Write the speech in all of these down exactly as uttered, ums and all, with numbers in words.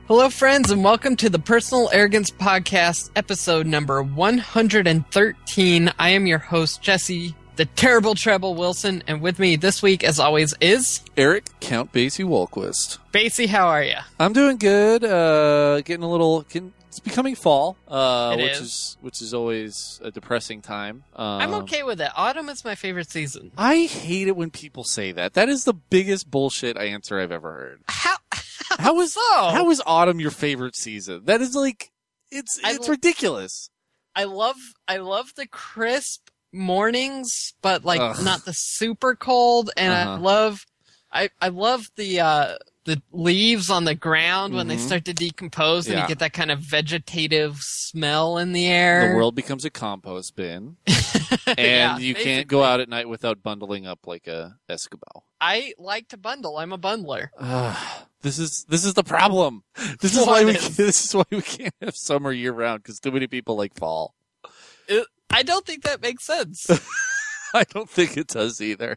Hello, friends, and welcome to the Personal Arrogance Podcast, episode number one hundred thirteen. I am your host, Jesse, the terrible Treble Wilson, and with me this week, as always, is... Eric Count Basie Wolquist. Basie, how are you? I'm doing good. Uh, getting a little... Getting, it's becoming fall, uh, it which is. is which is always a depressing time. Um, I'm okay with it. Autumn is my favorite season. I hate it when people say that. That is the biggest bullshit answer I've ever heard. How... How is so? How is autumn your favorite season? That is like... It's I it's l- ridiculous. I love I love the crisp mornings, but like Ugh. not the super cold, and Uh-huh. I love I I love the uh the leaves on the ground when they Mhm. start to decompose and Yeah. you get that kind of vegetative smell in the air. The world becomes a compost bin, and Yeah, you basically. can't go out at night without bundling up like a Escobar. I like to bundle. I'm a bundler. Ah, this is this is the problem. This is What why we is? this is why we can't have summer year round because too many people like fall. It, I don't think that makes sense. I don't think it does either.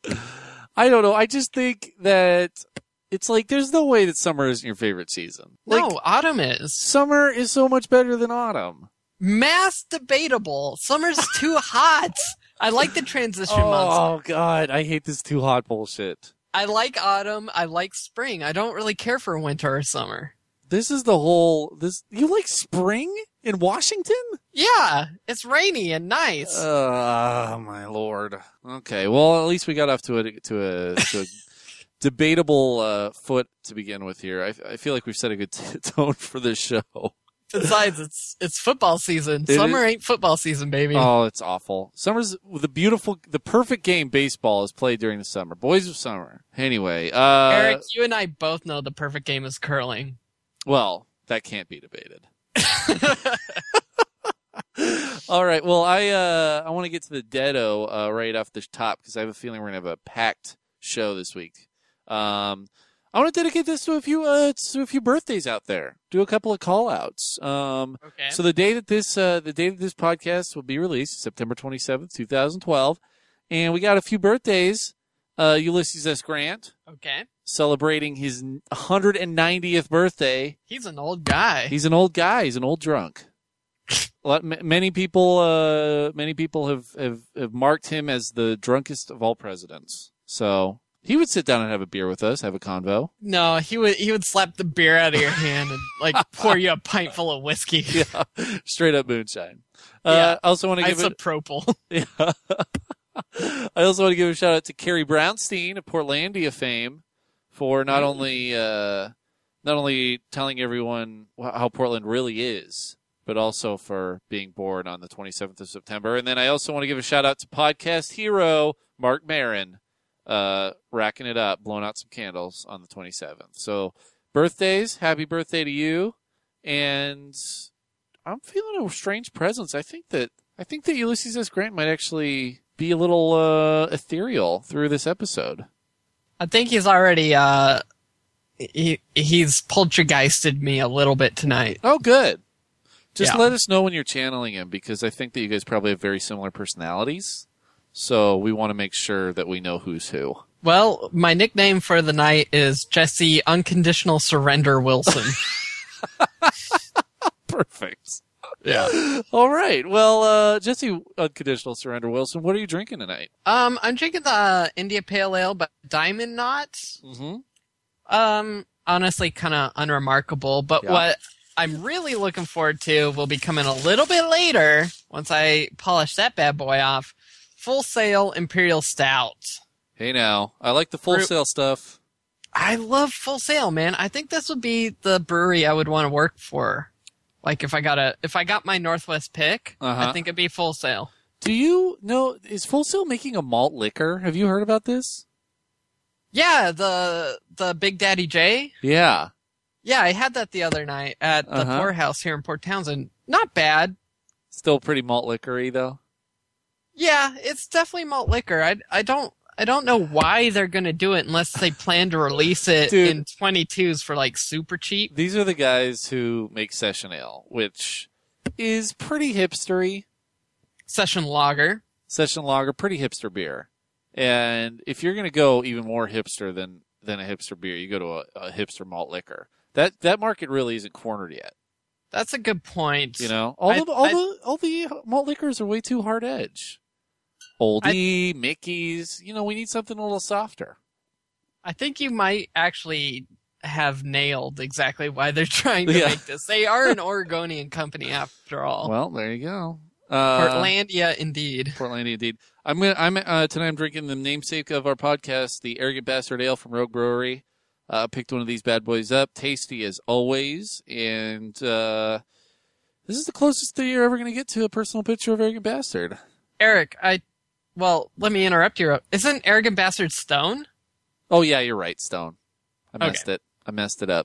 I don't know. I just think that it's like there's no way that summer isn't your favorite season. Like, No, autumn is. summer is so much better than autumn. Mass debatable. Summer's too hot. I like the transition months. Oh God, I hate this too hot bullshit. I like autumn. I like spring. I don't really care for winter or summer. This is the whole this. You like spring in Washington? Yeah, it's rainy and nice. Oh my lord. Okay, well at least we got off to a to a, to a debatable uh, foot to begin with here. I, I feel like we've set a good t- tone for this show. Besides, it's it's football season. It Summer is- ain't football season, baby. Oh, it's awful. Summer's the beautiful, the perfect game. Baseball is played during the summer. Boys of summer. Anyway, uh, Eric, you and I both know the perfect game is curling. well, that can't be debated. All right. Well, I uh, I want to get to the deado uh, right off the top because I have a feeling we're gonna have a packed show this week. Um, I want to dedicate this to a few uh, to a few birthdays out there. Do a couple of call outs. Um, Okay. so the day that this uh, the day that this podcast will be released is September twenty-seventh, twenty twelve, and we got a few birthdays. Uh, Ulysses S. Grant Okay. celebrating his one hundred ninetieth birthday. He's an old guy. He's an old guy. He's an old drunk. A lot, m- many people, uh, many people have, have, have marked him as the drunkest of all presidents. So he would sit down and have a beer with us, have a convo. No, he would he would slap the beer out of your hand and like pour you a pint full of whiskey. Yeah, straight up moonshine. Yeah. Uh, I also want to give it. Isopropyl. Yeah. I also want to give a shout out to Carrie Brownstein of Portlandia fame for not only uh, not only telling everyone wh- how Portland really is, but also for being born on the twenty-seventh of September. And then I also want to give a shout out to podcast hero Mark Marin, uh, racking it up, blowing out some candles on the twenty-seventh. So birthdays, happy birthday to you. And I'm feeling a strange presence. I think that I think that Ulysses S. Grant might actually be a little uh, ethereal through this episode. I think he's already uh he he's poltergeisted me a little bit tonight. Oh, good. Just Yeah. let us know when you're channeling him, because I think that you guys probably have very similar personalities. So we want to make sure that we know who's who. Well, my nickname for the night is Jesse Unconditional Surrender Wilson. Perfect. Yeah. All right. Well, uh, Jesse Unconditional Surrender Wilson, what are you drinking tonight? Um, I'm drinking the India Pale Ale by Diamond Knot. Mm-hmm. Um, honestly, kind of unremarkable, but Yeah. what I'm really looking forward to will be coming a little bit later once I polish that bad boy off. Full Sail Imperial Stout. Hey, now. I like the full Fruit- sale stuff. I love Full Sail, man. I think this would be the brewery I would want to work for. Like if I got a if I got my Northwest pick, Uh-huh. I think it'd be Full Sail. Do you know, is Full Sail making a malt liquor? Have you heard about this? Yeah, the the Big Daddy J. Yeah. Yeah, I had that the other night at the Uh-huh. poorhouse here in Port Townsend. Not bad. Still pretty malt liquor-y, though. Yeah, it's definitely malt liquor. I I don't I don't know why they're gonna do it unless they plan to release it Dude. in twenty-twos for like super cheap. These are the guys who make session ale, which is pretty hipstery. Session lager. Session lager, pretty hipster beer. And if you're going to go even more hipster than, than a hipster beer, you go to a, a hipster malt liquor. That that market really isn't cornered yet. That's a good point. You know, all I, the all I, the all the malt liquors are way too hard edge. Oldie, I, Mickey's. You know, we need something a little softer. I think you might actually have nailed exactly why they're trying to yeah. make this. They are an Oregonian company, after all. Well, there you go. Uh, Portlandia, indeed. Portlandia, indeed. I'm gonna. I'm uh, tonight. I'm drinking the namesake of our podcast, the Arrogant Bastard Ale from Rogue Brewery. Uh, picked one of these bad boys up. Tasty as always, and uh, this is the closest that you're ever going to get to a personal picture of Arrogant Bastard. Eric, I. Well, let me interrupt you. Isn't Arrogant Bastard Stone? Oh yeah, you're right, Stone. I messed okay. it. I messed it up.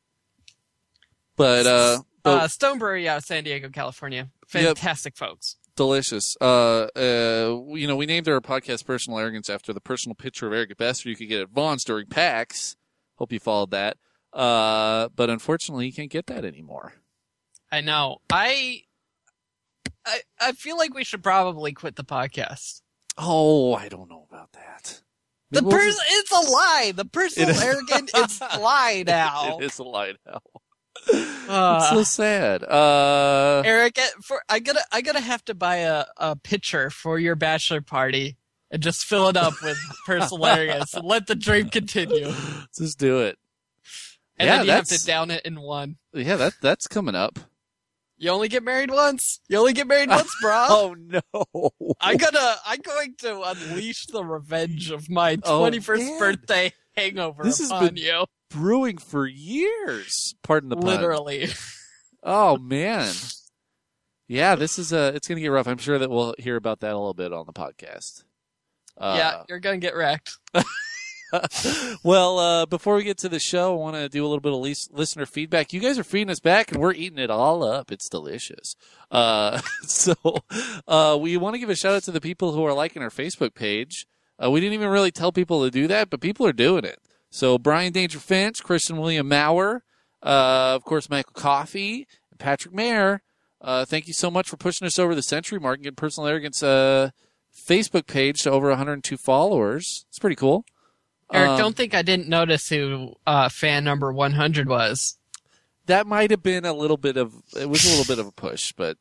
But uh, but, uh Stone Brewery out of San Diego, California. Fantastic yep. folks. Delicious. Uh, uh, you know, we named our podcast Personal Arrogance after the personal picture of Arrogant Bastard you could get at Vaughn's during PAX. Hope you followed that. Uh, but unfortunately, you can't get that anymore. I know. I, I, I feel like we should probably quit the podcast. Oh, I don't know about that. The person, it's a lie. The personal arrogant is a lie now. It is a lie now. Uh, it's so sad. Uh, Eric, for I gotta, I gotta have to buy a, a pitcher for your bachelor party and just fill it up with personal arrogance and let the dream continue. Just do it. And yeah, then you that's, have to down it in one. Yeah, that that's coming up. You only get married once. You only get married once, bro. Oh no! I'm gonna, I'm going to unleash the revenge of my twenty-first oh, birthday hangover this has upon been you. Brewing for years. Pardon the pun. Literally. Oh man. Yeah, this is uh it's gonna get rough. I'm sure that we'll hear about that a little bit on the podcast. Uh, yeah, you're gonna get wrecked. Well, uh, before we get to the show, I want to do a little bit of lis- listener feedback. You guys are feeding us back, and we're eating it all up. It's delicious. Uh, so uh, we want to give a shout-out to the people who are liking our Facebook page. Uh, we didn't even really tell people to do that, but people are doing it. So Brian Danger Finch, Christian William Maurer, uh, of course, Michael Coffey, and Patrick Mayer. Uh, thank you so much for pushing us over the century mark and getting Personal Arrogance uh, Facebook page to over one hundred two followers. It's pretty cool. Eric, um, don't think I didn't notice who uh, fan number one hundred was. That might have been a little bit of, it was a little bit of a push, but.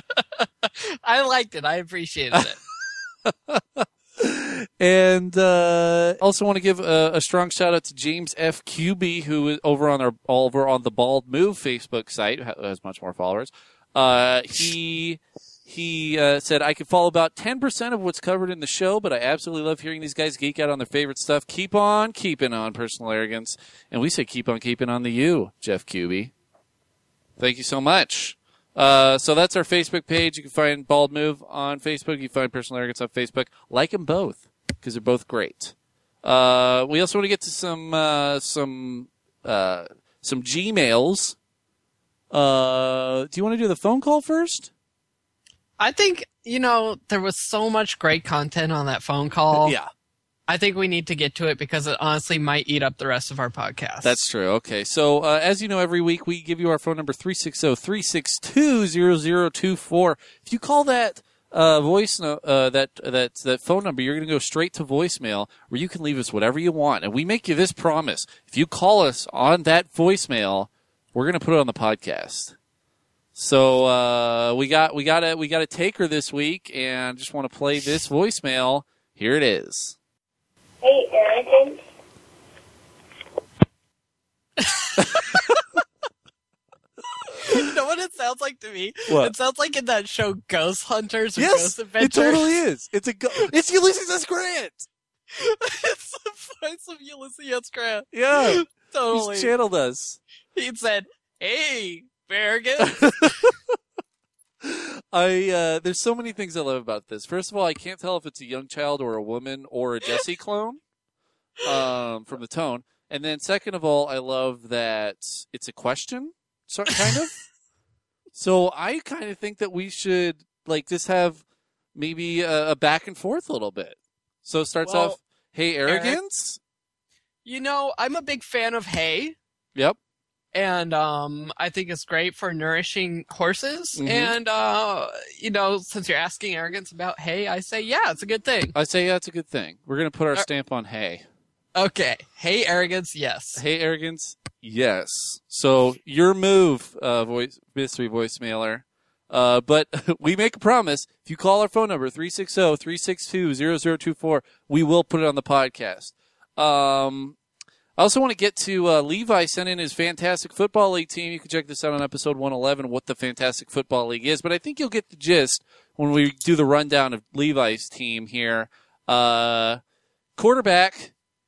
I liked it. I appreciated it. And uh, also want to give a, a strong shout out to James F. Q B, who is over on our over on the Bald Move Facebook site, who has much more followers. Uh, he he uh, said, I could follow about ten percent of what's covered in the show, but I absolutely love hearing these guys geek out on their favorite stuff. Keep on keeping on, Personal Arrogance. And we say keep on keeping on the you, Jeff Q B. Thank you so much. Uh, so that's our Facebook page. You can find Bald Move on Facebook. You can find Personal Arrogance on Facebook. Like them both, because they're both great. Uh, we also want to get to some, uh, some, uh, some Gmails. Uh, do you want to do the phone call first? I think, you know, there was so much great content on that phone call. Yeah. I think we need to get to it because it honestly might eat up the rest of our podcast. That's true. Okay. So, uh, as you know, every week we give you our phone number, three six zero, three six two, zero zero two four. If you call that uh, voice, no, uh, that, that, that phone number, you're going to go straight to voicemail where you can leave us whatever you want. And we make you this promise. If you call us on that voicemail, we're going to put it on the podcast. So, uh, we got, we got a, we got a taker this week, and just want to play this voicemail. Here it is. Hey, Arrogance. You know what it sounds like to me? What? It sounds like in that show Ghost Hunters or Yes, Ghost Adventures. it totally is. It's a go- it's Ulysses S. Grant. It's the voice of Ulysses S. Grant. Yeah, Totally. he's channeled us. He said, hey, Arrogance. I uh, there's so many things I love about this. First of all, I can't tell if it's a young child or a woman or a Jesse clone um, from the tone. And then second of all, I love that it's a question, so, kind of. So I kind of think that we should like just have maybe a, a back and forth a little bit. So it starts Well, off, hey, Arrogance. You know, I'm a big fan of hay. Yep. And um, I think it's great for nourishing horses. Mhm. And, uh, you know, since you're asking Arrogance about hay, I say, yeah, it's a good thing. I say that's a good thing. We're going to put our Uh, stamp on hey. Okay. Hey, Arrogance, yes. Hey, Arrogance, Yes. So your move, uh, voice mystery voicemailer. Uh, but we make a promise. If you call our phone number, three six zero, three six two, zero zero two four, we will put it on the podcast. Um, I also want to get to uh, Levi sent in his Fantastic Football League team. You can check this out on episode one eleven, what the Fantastic Football League is. But I think you'll get the gist when we do the rundown of Levi's team here. Uh, quarterback,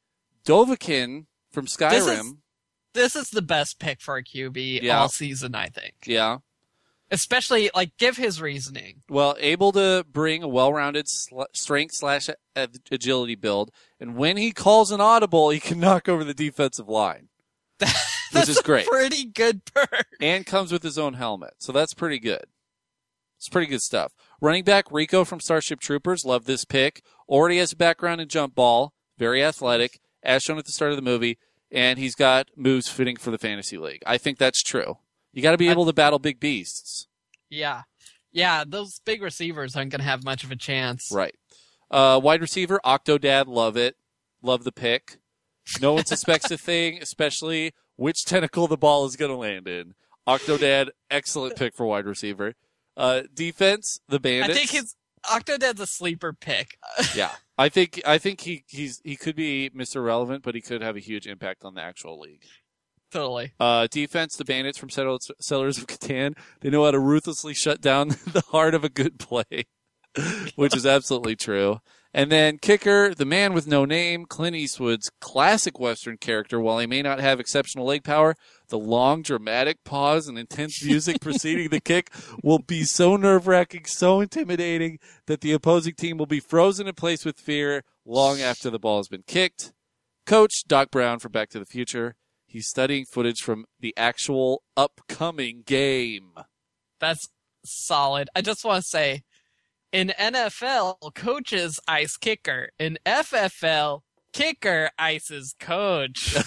Dovahkiin from Skyrim. This is, this is the best pick for a Q B Yeah. all season, I think. Yeah. Especially, like, give his reasoning. Well, able to bring a well-rounded sl- strength slash agility build, and when he calls an audible, he can knock over the defensive line, That's which is great. a pretty good perk. And comes with his own helmet, so that's pretty good. It's pretty good stuff. Running back Rico from Starship Troopers, love this pick. Already has a background in jump ball, very athletic, as shown at the start of the movie, and he's got moves fitting for the fantasy league. I think that's true. You got to be able to battle big beasts. Yeah. Yeah, those big receivers aren't going to have much of a chance. Right. Uh, wide receiver, Octodad, love it. Love the pick. No one suspects a thing, especially which tentacle the ball is going to land in. Octodad, excellent pick for wide receiver. Uh, defense, the Bandits. I think his Octodad's a sleeper pick. yeah. I think I think he he's he could be Mister Relevant, but he could have a huge impact on the actual league. Totally. Uh, defense, the Bandits from Settlers of Catan. They know how to ruthlessly shut down the heart of a good play, which is absolutely true. And then kicker, the man with no name, Clint Eastwood's classic Western character. While he may not have exceptional leg power, the long, dramatic pause and intense music preceding the kick will be so nerve-wracking, so intimidating, that the opposing team will be frozen in place with fear long after the ball has been kicked. Coach, Doc Brown from Back to the Future. He's studying footage from the actual upcoming game. That's solid. I just want to say, in N F L, coaches ice kicker. In F F L, kicker ices coach.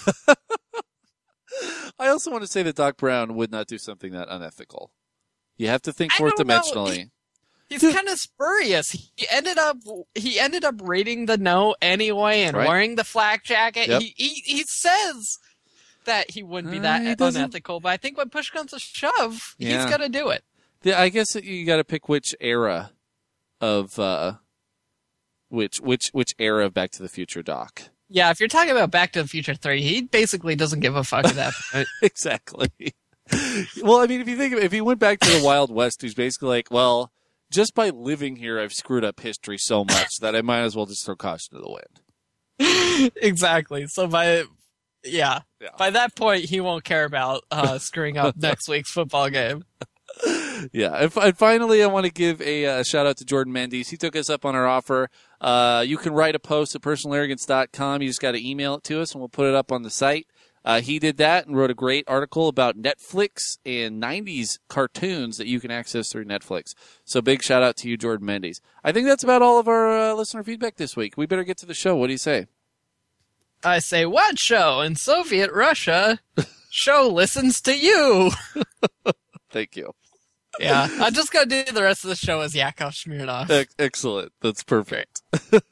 I also want to say that Doc Brown would not do something that unethical. You have to think I fourth don't know. dimensionally. He, he's kind of spurious. He ended up he ended up reading the note anyway and Right. wearing the flak jacket. Yep. He, he he says that he wouldn't be Uh, that he doesn't- unethical, but I think when push comes to shove, Yeah. he's gonna do it. Yeah, I guess that you got to pick which era of uh, which which which era of Back to the Future, Doc. Yeah, if you're talking about Back to the Future three, he basically doesn't give a fuck at that point. Exactly. Well, I mean, if you think of, if he went back to the Wild West, he's basically like, well, just by living here, I've screwed up history so much that I might as well just throw caution to the wind. Exactly. So by yeah, Yeah. by that point, he won't care about uh, screwing up next week's football game. Yeah, and, and finally, I want to give a uh, shout out to Jordan Mendes. He took us up on our offer. Uh, you can write a post at personal arrogance dot com. You just got to email it to us, and we'll put it up on the site. Uh, he did that and wrote a great article about Netflix and nineties cartoons that you can access through Netflix. So big shout out to you, Jordan Mendes. I think that's about all of our uh, listener feedback this week. We better get to the show. What do you say? I say, what show in Soviet Russia? Show listens to you. Thank you. Yeah, I'm just gonna do the rest of the show as Yakov Smirnov. Ex- excellent. That's perfect.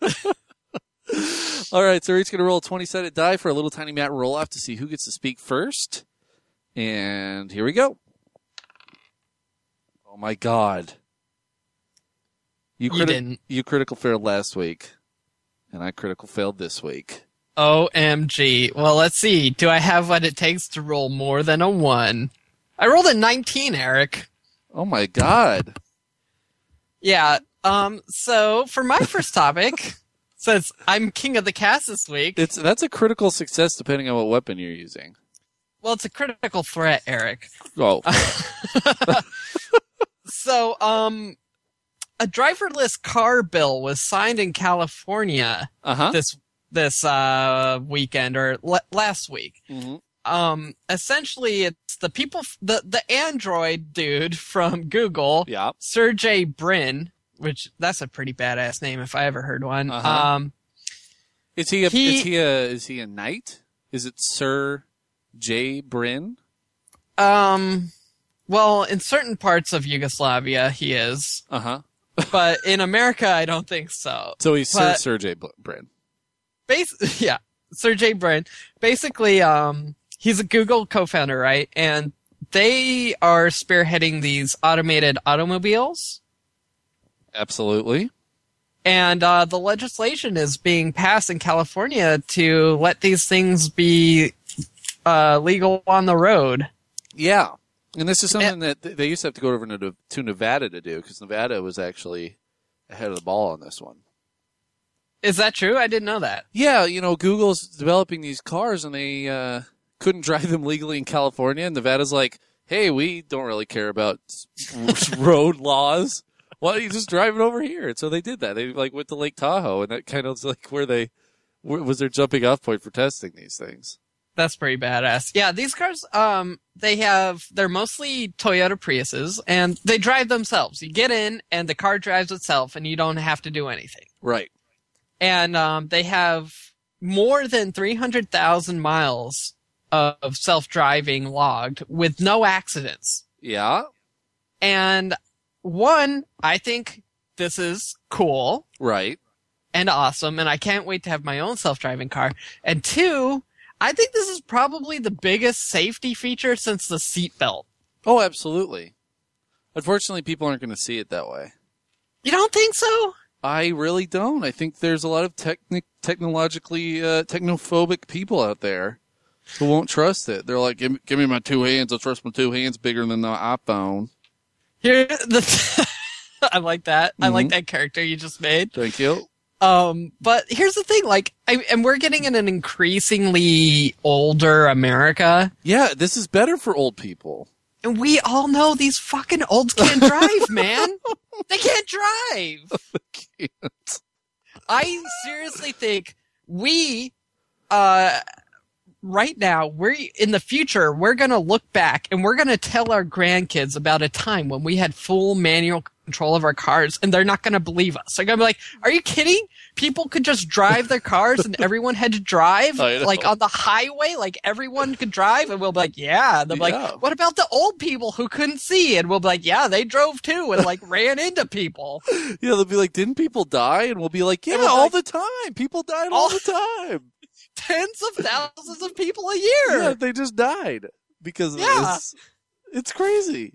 All right, so we're each going to roll a twenty-sided die for a little tiny Matt roll-off to see who gets to speak first. And here we go. Oh, my God. You, You criti- didn't. You critical failed last week, and I critical failed this week. O M G. Well, let's see. Do I have what it takes to roll more than a one? I rolled a nineteen, Eric. Oh, my God. Yeah, um, so for my first topic, since I'm king of the cast this week, It's That's a critical success depending on what weapon you're using. well, it's a critical threat, Eric. Oh, So, um, a driverless car bill was signed in California uh-huh. this this uh, weekend or l- last week. hmm Um, essentially, it's the people, the the android dude from Google, Yeah. Sergey Brin, which that's a pretty badass name if I ever heard one. Uh-huh. Um, Is he a, He- is he a, is he a knight? Is it Sir J. Brin? um, well, in certain parts of Yugoslavia, he is, Uh-huh. but in America, I don't think so. So he's Sir But- Sergey Brin. Bas- yeah, Sergey Brin. Basically, um, he's a Google co-founder, right? And they are spearheading these automated automobiles. Absolutely. And uh, the legislation is being passed in California to let these things be uh, legal on the road. Yeah. And this is something that they used to have to go over to, to Nevada to do, because Nevada was actually ahead of the ball on this one. Is that true? I didn't know that. Yeah, you know, Google's developing these cars, and they uh, couldn't drive them legally in California. And Nevada's like, hey, we don't really care about road laws. Why don't you just drive it over here? And so they did that. They like went to Lake Tahoe, and that kind of was like where they was their jumping off point for testing these things. That's pretty badass. Yeah, these cars, um, they have, they're mostly Toyota Priuses, and they drive themselves. You get in, and the car drives itself, and you don't have to do anything. Right. And um, they have more than three hundred thousand miles of self-driving logged with no accidents. Yeah. And one, I think this is cool. Right. And awesome, and I can't wait to have my own self-driving car. And two, I think this is probably the biggest safety feature since the seatbelt. Oh, absolutely. Unfortunately, people aren't going to see it that way. You don't think so? I really don't. I think there's a lot of techni- technologically uh, technophobic people out there who won't trust it. They're like, give me, give me my two hands. I'll trust my two hands bigger than the iPhone. Here, the I like that. Mm-hmm. I like that character you just made. Thank you. Um, but here's the thing, like, I, and we're getting in an increasingly older America. Yeah, this is better for old people. And we all know these fucking olds can't drive, man. They can't drive. They can't. I seriously think we, uh, right now, we're in the future, we're going to look back and we're going to tell our grandkids about a time when we had full manual control of our cars, and they're not going to believe us. They're going to be like, are you kidding? People could just drive their cars and everyone had to drive like on the highway, like everyone could drive, and we'll be like, yeah. And they'll be Yeah. like, what about the old people who couldn't see? And we'll be like, yeah, they drove too and like ran into people. Yeah, they'll be like, didn't people die? And we'll be like, yeah, we'll be all like, the time. People died all, all the time. Tens of thousands of people a year. Yeah, they just died because of Yeah. this. It's crazy.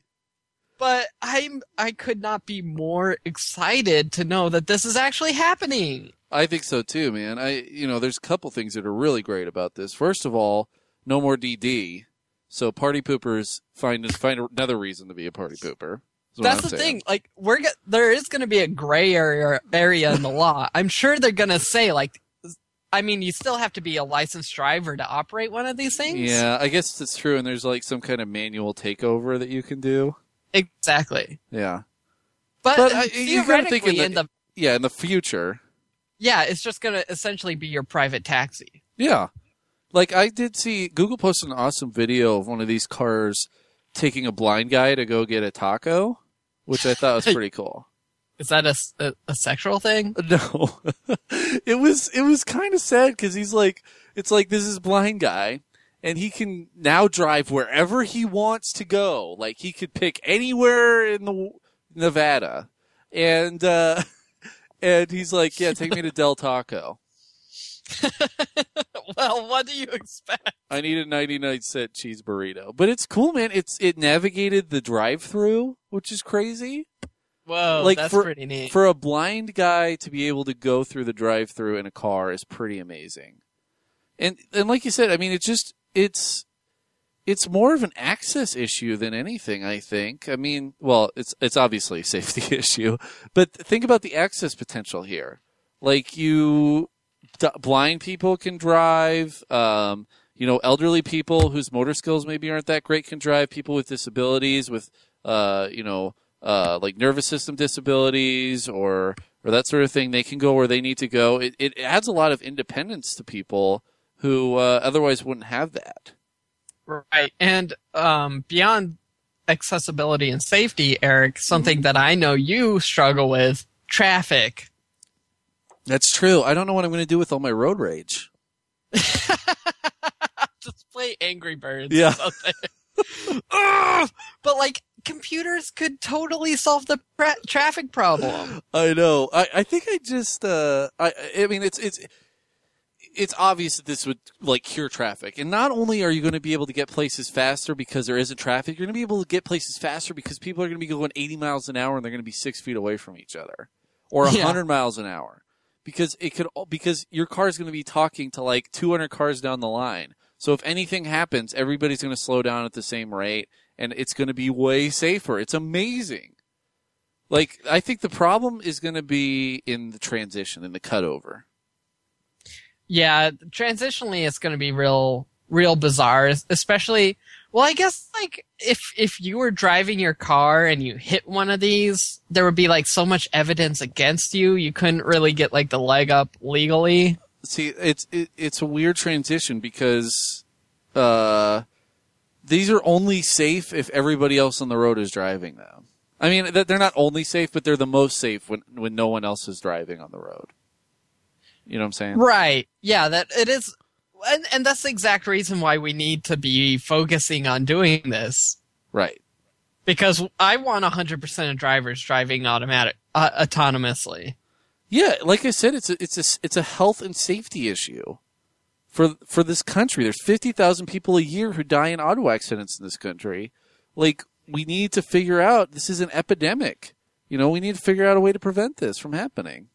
But I'm I could not be more excited to know that this is actually happening. I think so too, man. I you know, there's a couple things that are really great about this. First of all, no more D D. So party poopers find find another reason to be a party pooper. That's the thing. Like we're get, there is going to be a gray area area in the law. I'm sure they're going to say like, I mean, you still have to be a licensed driver to operate one of these things. Yeah, I guess that's true. And there's like some kind of manual takeover that you can do. Exactly. Yeah. But, But uh, theoretically, you gotta think in the, in the yeah, in the future. Yeah, it's just going to essentially be your private taxi. Yeah. Like I did see Google posted an awesome video of one of these cars taking a blind guy to go get a taco, which I thought was pretty cool. Is that a, a, a sexual thing? No. It was it was kind of sad because he's like, it's like this is blind guy, and he can now drive wherever he wants to go. Like he could pick anywhere in the Nevada, and uh, and he's like, yeah, take me to Del Taco. Well, what do you expect? I need a ninety-nine cent cheese burrito. But it's cool, man. It's it navigated the drive-through, which is crazy. Whoa, like that's for, pretty neat. For a blind guy to be able to go through the drive-through in a car is pretty amazing. And and like you said, I mean, it's just it's it's more of an access issue than anything, I think. I mean, well, it's it's obviously a safety issue, but think about the access potential here. Like you d- blind people can drive, um, you know, elderly people whose motor skills maybe aren't that great can drive, people with disabilities with uh, you know, Uh, like nervous system disabilities or or that sort of thing, they can go where they need to go. It, it adds a lot of independence to people who uh, otherwise wouldn't have that. Right. And um, beyond accessibility and safety, Eric, something that I know you struggle with, traffic. That's true. I don't know what I'm going to do with all my road rage. Just play Angry Birds Yeah. or something. Ugh! But like, computers could totally solve the tra- traffic problem. I know. I, I think I just, uh, I, I mean, it's, it's, it's obvious that this would like cure traffic. And not only are you going to be able to get places faster because there isn't traffic, you're going to be able to get places faster because people are going to be going eighty miles an hour and they're going to be six feet away from each other, or one hundred yeah. miles an hour, because it could because your car is going to be talking to like two hundred cars down the line. So if anything happens, everybody's going to slow down at the same rate, and it's going to be way safer. It's amazing. Like, I think the problem is going to be in the transition, in the cutover. Yeah, transitionally, it's going to be real, real bizarre. Especially, well, I guess like if if you were driving your car and you hit one of these, there would be like so much evidence against you, you couldn't really get like the leg up legally. See, it's it, it's a weird transition because uh, these are only safe if everybody else on the road is driving them. I mean, they're not only safe, but they're the most safe when when no one else is driving on the road. You know what I'm saying? Right. Yeah, that it is, and, and that's the exact reason why we need to be focusing on doing this. Right. Because I want one hundred percent of drivers driving automatic uh, autonomously. Yeah, like I said, it's a, it's a, it's a health and safety issue for for this country. There's fifty thousand people a year who die in auto accidents in this country. Like, we need to figure out, this is an epidemic. You know, we need to figure out a way to prevent this from happening.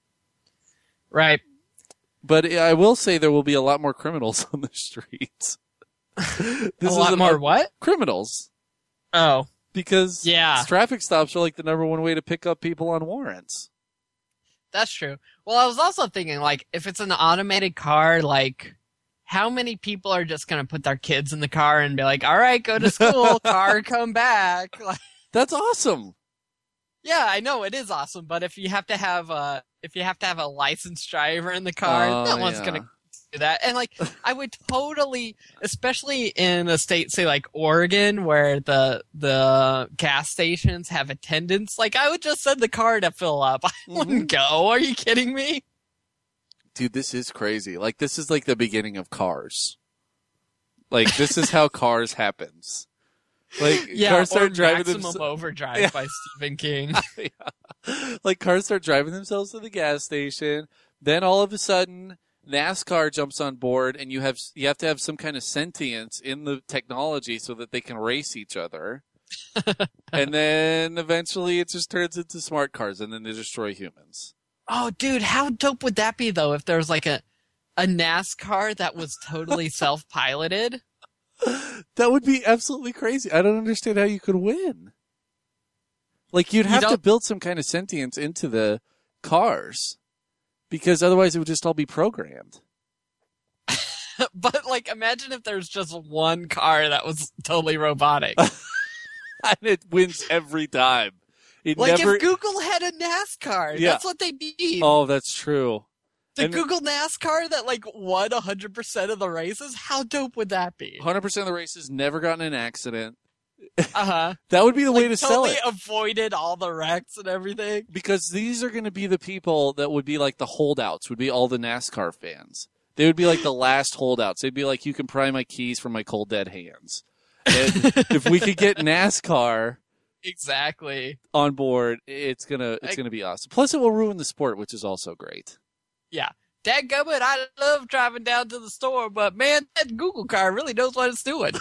Right. But I will say there will be a lot more criminals on the streets. This a lot is more what? Criminals. Oh. Because yeah. traffic stops are like the number one way to pick up people on warrants. That's true. Well, I was also thinking, like, if it's an automated car, like, how many people are just going to put their kids in the car and be like, all right, go to school, car, come back? Like, that's awesome. Yeah, I know it is awesome, but if you have to have a if you have to have a licensed driver in the car, oh, no one's yeah. gonna do that. And like, I would totally, especially in a state, say like Oregon, where the the gas stations have attendants, like I would just send the car to fill up. I wouldn't mm-hmm. go. Are you kidding me? Dude, this is crazy. Like, this is like the beginning of Cars. Like, this is how Cars happens. Like, yeah, cars start or driving Maximum themselves. Overdrive yeah. by Stephen King. yeah. Like, cars start driving themselves to the gas station. Then all of a sudden, NASCAR jumps on board, and you have you have to have some kind of sentience in the technology so that they can race each other. And then eventually, it just turns into smart cars, and then they destroy humans. Oh, dude, how dope would that be, though, if there was like a a NASCAR that was totally self-piloted? That would be absolutely crazy. I don't understand how you could win. Like, you'd have you to build some kind of sentience into the cars, because otherwise it would just all be programmed. But, like, imagine if there's just one car that was totally robotic. And it wins every time. It like, never... if Google had a NASCAR, yeah. that's what they need. Oh, that's true. The and Google NASCAR that, like, won one hundred percent of the races? How dope would that be? one hundred percent of the races never gotten in an accident. Uh-huh. That would be the like, way to totally sell it. Avoided all the wrecks and everything. Because these are going to be the people that would be like the holdouts, would be all the NASCAR fans. They would be like the last holdouts. They'd be like, you can pry my keys from my cold dead hands. And if we could get NASCAR exactly on board, it's gonna it's I, gonna be awesome. Plus, it will ruin the sport, which is also great. Yeah. Dadgummit, I love driving down to the store, but man, that Google car really knows what it's doing.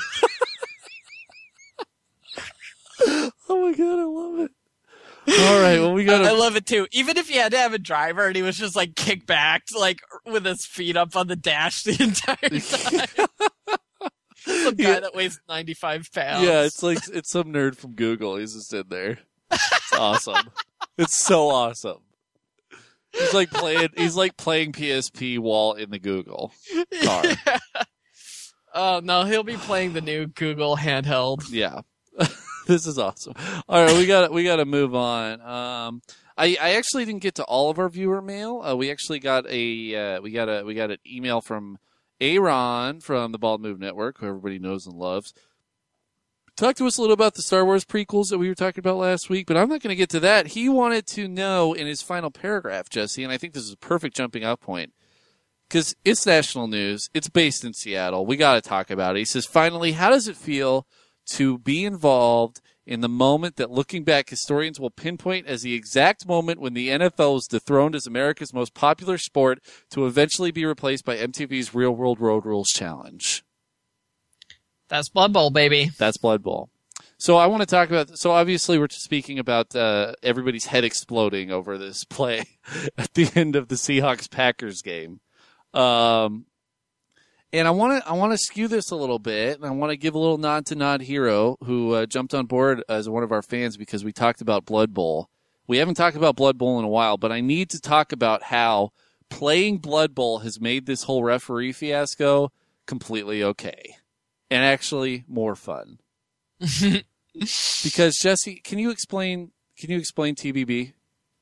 Oh my god, I love it. All right, well we got. I love it too. Even if you had to have a driver and he was just like kicked back, like with his feet up on the dash the entire time. Some guy yeah. that weighs ninety-five pounds. Yeah, it's like it's some nerd from Google. He's just in there. It's awesome. It's so awesome. He's like playing. He's like playing P S P while in the Google car. Yeah. Oh no, he'll be playing the new Google handheld. Yeah, this is awesome. All right, we got we got to move on. Um, I I actually didn't get to all of our viewer mail. Uh, we actually got a uh, we got a we got an email from Aaron from the Bald Move Network, who everybody knows and loves. Talk to us a little about the Star Wars prequels that we were talking about last week, but I'm not going to get to that. He wanted to know in his final paragraph, Jesse, and I think this is a perfect jumping off point, because it's national news. It's based in Seattle. We got to talk about it. He says, finally, how does it feel to be involved in the moment that, looking back, historians will pinpoint as the exact moment when the N F L was dethroned as America's most popular sport to eventually be replaced by M T V's Real World Road Rules Challenge. That's Blood Bowl, baby. That's Blood Bowl. So I want to talk about, so obviously we're speaking about uh, everybody's head exploding over this play at the end of the Seahawks-Packers game. Um, and I want to I want to skew this a little bit, and I want to give a little nod to Nod Hero, who uh, jumped on board as one of our fans because we talked about Blood Bowl. We haven't talked about Blood Bowl in a while, but I need to talk about how playing Blood Bowl has made this whole referee fiasco completely okay. And actually more fun. Because Jesse, can you explain can you explain T B B?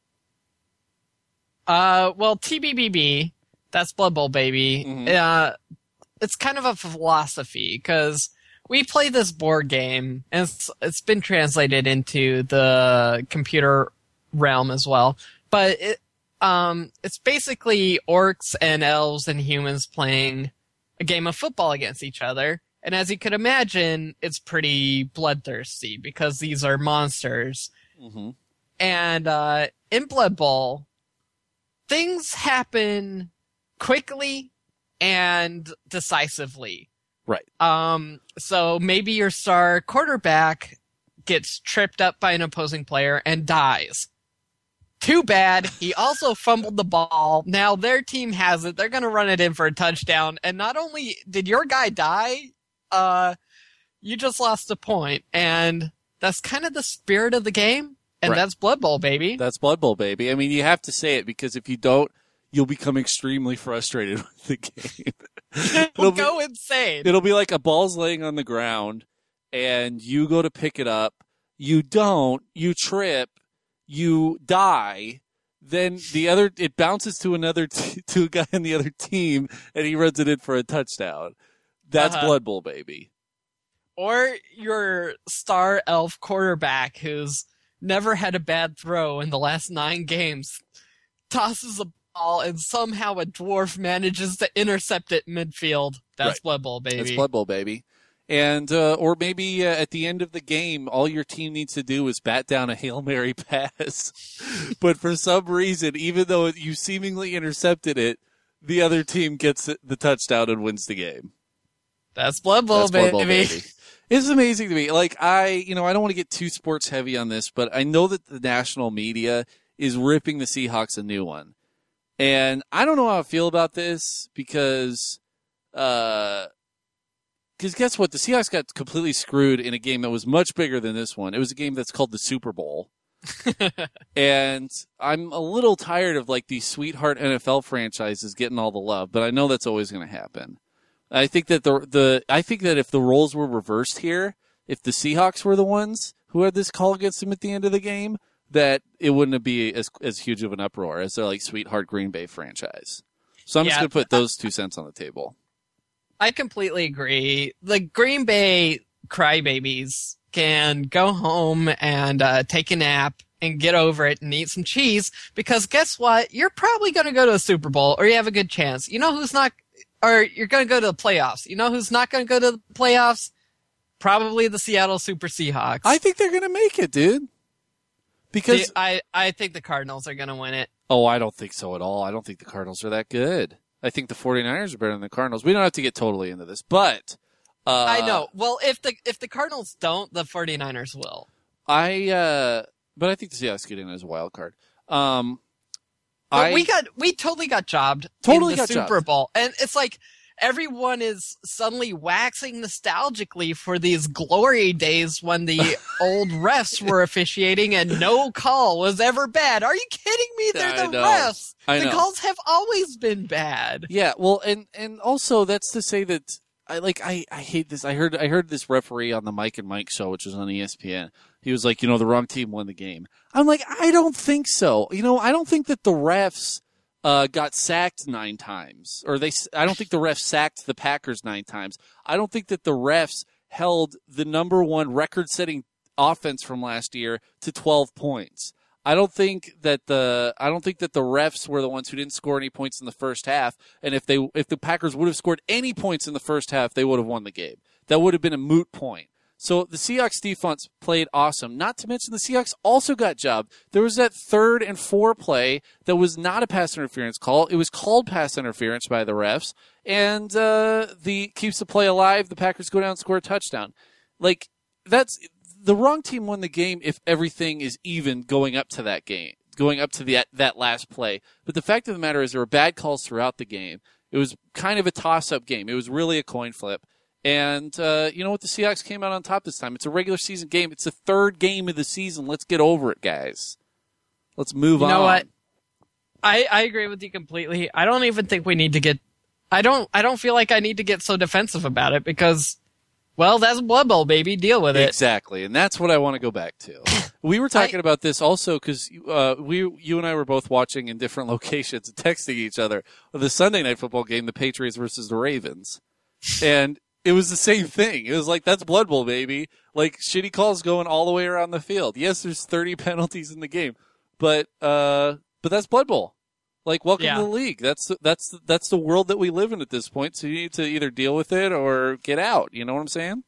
Uh well, T B B B, that's Blood Bowl, baby. Mm-hmm. Uh it's kind of a philosophy because we play this board game and it's, it's been translated into the computer realm as well. But it um it's basically orcs and elves and humans playing a game of football against each other. And as you could imagine, it's pretty bloodthirsty because these are monsters. Mm-hmm. And uh, in Blood Bowl, things happen quickly and decisively. Right. Um. So maybe your star quarterback gets tripped up by an opposing player and dies. Too bad. He also fumbled the ball. Now their team has it. They're going to run it in for a touchdown. And not only did your guy die, Uh, you just lost a point, and that's kind of the spirit of the game, and right. That's Blood Bowl, baby. That's Blood Bowl, baby. I mean, you have to say it, because if you don't, you'll become extremely frustrated with the game. It'll go be, insane. It'll be like a ball's laying on the ground, and you go to pick it up, you don't, you trip, you die, then the other, it bounces to another, t- to a guy on the other team, and he runs it in for a touchdown. That's uh-huh. Blood Bowl, baby. Or your star elf quarterback who's never had a bad throw in the last nine games tosses a ball and somehow a dwarf manages to intercept it midfield. That's right. Blood Bowl, baby. That's Blood Bowl, baby. And uh, or maybe uh, at the end of the game, all your team needs to do is bat down a Hail Mary pass. But for some reason, even though you seemingly intercepted it, the other team gets the touchdown and wins the game. That's Blood Bowl, That's baby. Blood Bowl, baby. It's amazing to me. Like, I, you know, I don't want to get too sports heavy on this, but I know that the national media is ripping the Seahawks a new one. And I don't know how I feel about this because, uh, because guess what? The Seahawks got completely screwed in a game that was much bigger than this one. It was a game that's called the Super Bowl. And I'm a little tired of, like, these sweetheart N F L franchises getting all the love, but I know that's always going to happen. I think that the the I think that if the roles were reversed here, if the Seahawks were the ones who had this call against them at the end of the game, that it wouldn't be as as huge of an uproar as their like sweetheart Green Bay franchise. So I'm yeah, just gonna put those two cents on the table. I completely agree. The Green Bay crybabies can go home and uh, take a nap and get over it and eat some cheese because guess what? You're probably going to go to a Super Bowl or you have a good chance. You know who's not. Or you're going to go to the playoffs. You know who's not going to go to the playoffs? Probably the Seattle Super Seahawks. I think they're going to make it, dude. Because the, I, I think the Cardinals are going to win it. Oh, I don't think so at all. I don't think the Cardinals are that good. I think the 49ers are better than the Cardinals. We don't have to get totally into this, but uh, I know. Well, if the if the Cardinals don't, the 49ers will. I uh, but I think the Seahawks get in as a wild card. Um But I, we got we totally got jobbed totally in the got Super jobbed. Bowl, and it's like everyone is suddenly waxing nostalgically for these glory days when the old refs were officiating and no call was ever bad. Are you kidding me? They're I the know. refs. I the know. calls have always been bad. Yeah, well, and and also that's to say that I like I, I hate this. I heard I heard this referee on the Mike and Mike show, which was on E S P N. He was like, you know, the wrong team won the game. I'm like, I don't think so. You know, I don't think that the refs uh, got sacked nine times, or they. I don't think the refs sacked the Packers nine times. I don't think that the refs held the number one record-setting offense from last year to twelve points. I don't think that the I don't think that the refs were the ones who didn't score any points in the first half. And if they if the Packers would have scored any points in the first half, they would have won the game. That would have been a moot point. So the Seahawks defense played awesome. Not to mention the Seahawks also got jobbed. There was that third and four play that was not a pass interference call. It was called pass interference by the refs, and uh, the keeps the play alive. The Packers go down and score a touchdown. Like, that's the wrong team won the game if everything is even going up to that game, going up to the, that last play. But the fact of the matter is there were bad calls throughout the game. It was kind of a toss-up game. It was really a coin flip. And, uh, you know what? The Seahawks came out on top this time. It's a regular season game. It's the third game of the season. Let's get over it, guys. Let's move on. You know what? I, I agree with you completely. I don't even think we need to get, I don't, I don't feel like I need to get so defensive about it because, well, that's Blood Bowl, baby. Deal with it. Exactly. And that's what I want to go back to. We were talking I, about this also because, uh, we, you and I were both watching in different locations and texting each other the Sunday night football game, the Patriots versus the Ravens. And it was the same thing. It was like, that's Blood Bowl, baby. Like, shitty calls going all the way around the field. Yes, there's thirty penalties in the game, but uh, but that's Blood Bowl. Like, welcome yeah. to the league. That's that's that's the world that we live in at this point. So you need to either deal with it or get out. You know what I'm saying?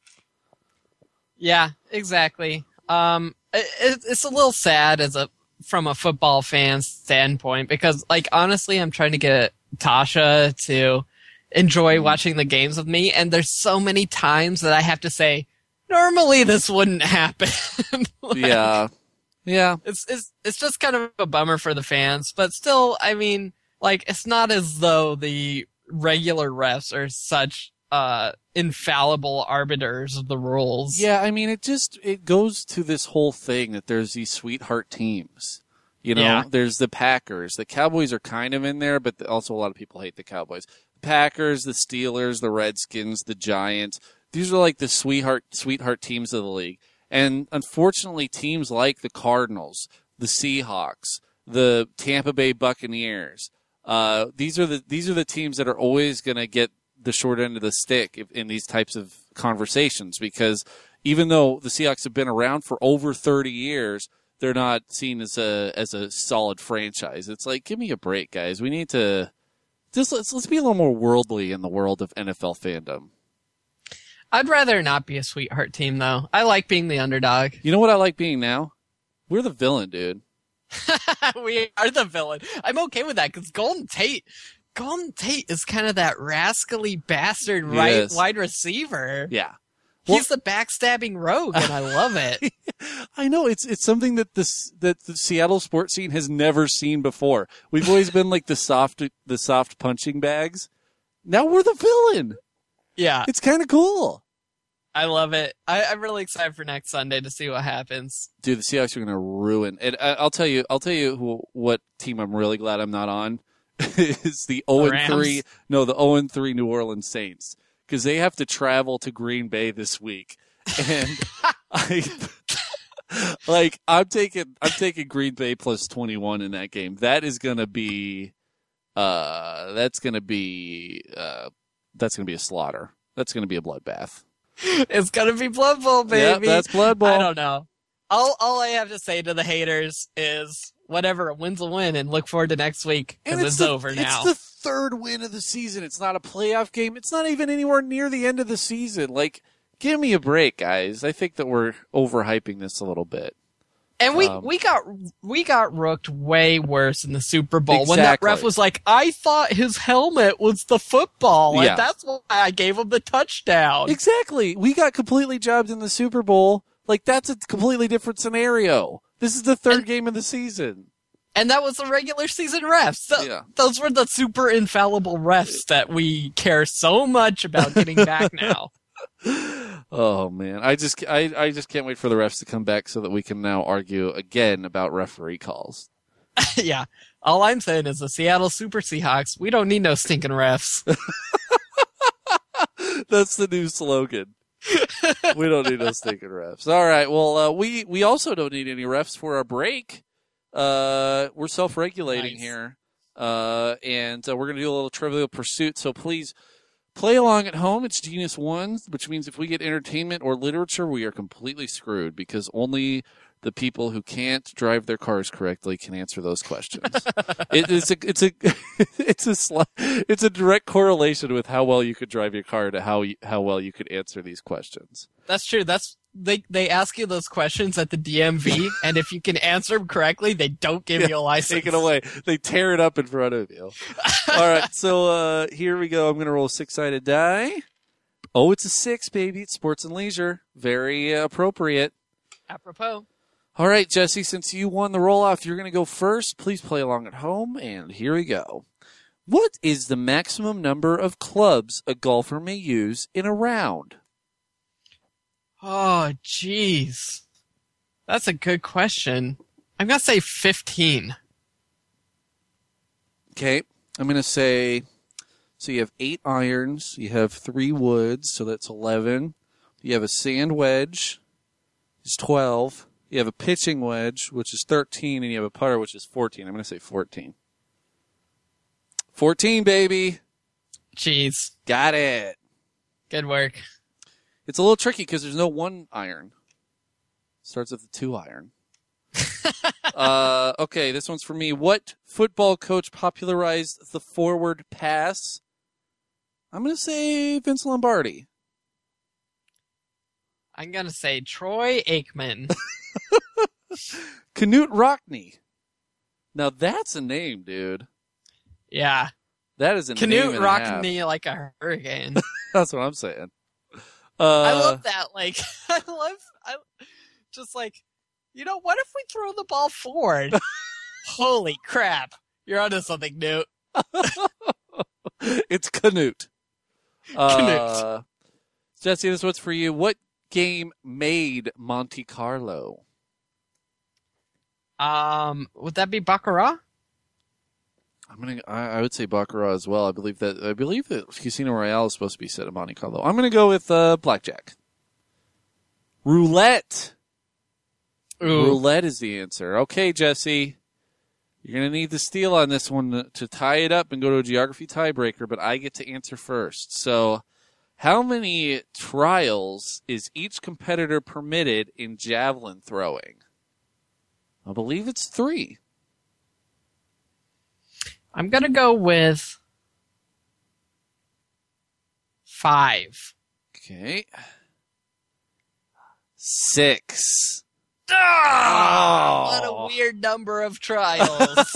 Yeah, exactly. Um, it, it's a little sad as a from a football fan standpoint because, like, honestly, I'm trying to get Tasha to enjoy watching the games with me, and there's so many times that I have to say, normally this wouldn't happen. like, yeah. Yeah. It's, it's, it's just kind of a bummer for the fans, but still, I mean, like, it's not as though the regular refs are such, uh, infallible arbiters of the rules. Yeah, I mean, it just, it goes to this whole thing that there's these sweetheart teams. You know, yeah. there's the Packers. The Cowboys are kind of in there, but also a lot of people hate the Cowboys. Packers, the Steelers, the Redskins, the Giants. These are like the sweetheart sweetheart teams of the league. And unfortunately, teams like the Cardinals, the Seahawks, the Tampa Bay Buccaneers, uh, these are the these are the teams that are always going to get the short end of the stick if, in these types of conversations because even though the Seahawks have been around for over thirty years, they're not seen as a as a solid franchise. It's like, give me a break, guys. We need to Just let's let's be a little more worldly in the world of N F L fandom. I'd rather not be a sweetheart team, though. I like being the underdog. You know what I like being now? We're the villain, dude. We are the villain. I'm okay with that because Golden Tate, Golden Tate is kind of that rascally bastard right Yes. wide receiver. Yeah. He's the backstabbing rogue, and I love it. I know it's it's something that this that the Seattle sports scene has never seen before. We've always been like the soft the soft punching bags. Now we're the villain. Yeah, it's kind of cool. I love it. I, I'm really excited for next Sunday to see what happens. Dude, the Seahawks are going to ruin it. I, I'll tell you. I'll tell you who, what team I'm really glad I'm not on is the zero and three. No, the zero and three New Orleans Saints. Because they have to travel to Green Bay this week, and I, like, I'm taking, I'm taking Green Bay plus twenty-one in that game. That is gonna be, uh, that's gonna be, uh, that's gonna be a slaughter. That's gonna be a bloodbath. It's gonna be Blood Bowl, baby. Yeah, that's Blood Bowl. I don't know. All, all I have to say to the haters is whatever, a win's a win, and look forward to next week because it's, it's the, over now. It's the third win of the season. It's not a playoff game. It's not even anywhere near the end of the season. Like, give me a break, guys. I think that we're overhyping this a little bit. And we, um, we got we got rooked way worse in the Super Bowl exactly. when that ref was like, I thought his helmet was the football, yeah. and that's why I gave him the touchdown. Exactly. We got completely jobbed in the Super Bowl. Like, that's a completely different scenario. This is the third and, game of the season. And that was the regular season refs. So, yeah. Those were the super infallible refs that we care so much about getting back now. Oh man, I just I, I just can't wait for the refs to come back so that we can now argue again about referee calls. Yeah. All I'm saying is the Seattle Super Seahawks, we don't need no stinking refs. That's the new slogan. We don't need no stinking refs. All right. Well, uh, we we also don't need any refs for our break. Uh, we're self-regulating nice. here, uh, and uh, we're going to do a little Trivial Pursuit. So please play along at home. It's Genius One, which means if we get entertainment or literature, we are completely screwed because only the people who can't drive their cars correctly can answer those questions. it, it's a it's a it's a sli- it's a direct correlation with how well you could drive your car to how you, how well you could answer these questions. That's true. That's they they ask you those questions at the D M V, and if you can answer them correctly, they don't give Yeah, you a license. Take it away. They tear it up in front of you. All right, so uh, here we go. I'm going to roll a six-sided die. Oh, it's a six, baby. It's sports and leisure. Very uh, appropriate. Apropos. All right, Jesse, since you won the roll-off, you're going to go first. Please play along at home, and here we go. What is the maximum number of clubs a golfer may use in a round? Oh, jeez. That's a good question. I'm going to say fifteen. Okay, I'm going to say, so you have eight irons, you have three woods, so that's eleven. You have a sand wedge, it's twelve. You have a pitching wedge, which is thirteen, and you have a putter, which is fourteen. I'm going to say fourteen. fourteen, baby. Jeez. Got it. Good work. It's a little tricky because there's no one iron. Starts with the two iron. uh, okay, this one's for me. What football coach popularized the forward pass? I'm going to say Vince Lombardi. I'm going to say Troy Aikman. Knute Rockne. Now that's a name, dude. Yeah. That is a name Knute and a half. Rockne like a hurricane. That's what I'm saying. Uh, I love that. Like, I love, I just like, you know, what if we throw the ball forward? Holy crap. You're onto something, Newt. It's Knute. Uh, Knute. Jesse, this one's for you. What game made Monte Carlo? Um, would that be Baccarat? I'm gonna. I, I would say Baccarat as well. I believe that. I believe that Casino Royale is supposed to be set at Monte Carlo. I'm gonna go with uh, blackjack. Roulette. Ooh. Roulette is the answer. Okay, Jesse. You're going to need the steal on this one to tie it up and go to a geography tiebreaker, but I get to answer first. So, how many trials is each competitor permitted in javelin throwing? I believe it's three. I'm going to go with five. Okay. Six. Ah, Oh. what a weird number of trials.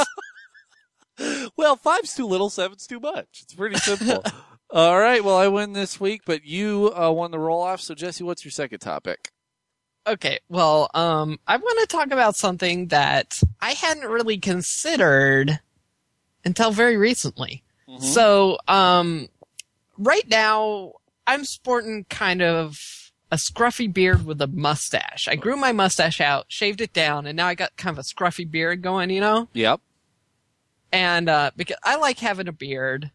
Well, five's too little, seven's too much. It's pretty simple. All right, well, I win this week, but you uh, won the roll-off. So, Jesse, what's your second topic? Okay, well, um, I want to talk about something that I hadn't really considered until very recently. Mm-hmm. So, um, right now, I'm sporting kind of a scruffy beard with a mustache. I grew my mustache out, shaved it down, and now I got kind of a scruffy beard going, you know? Yep. And uh, because I like having a beard,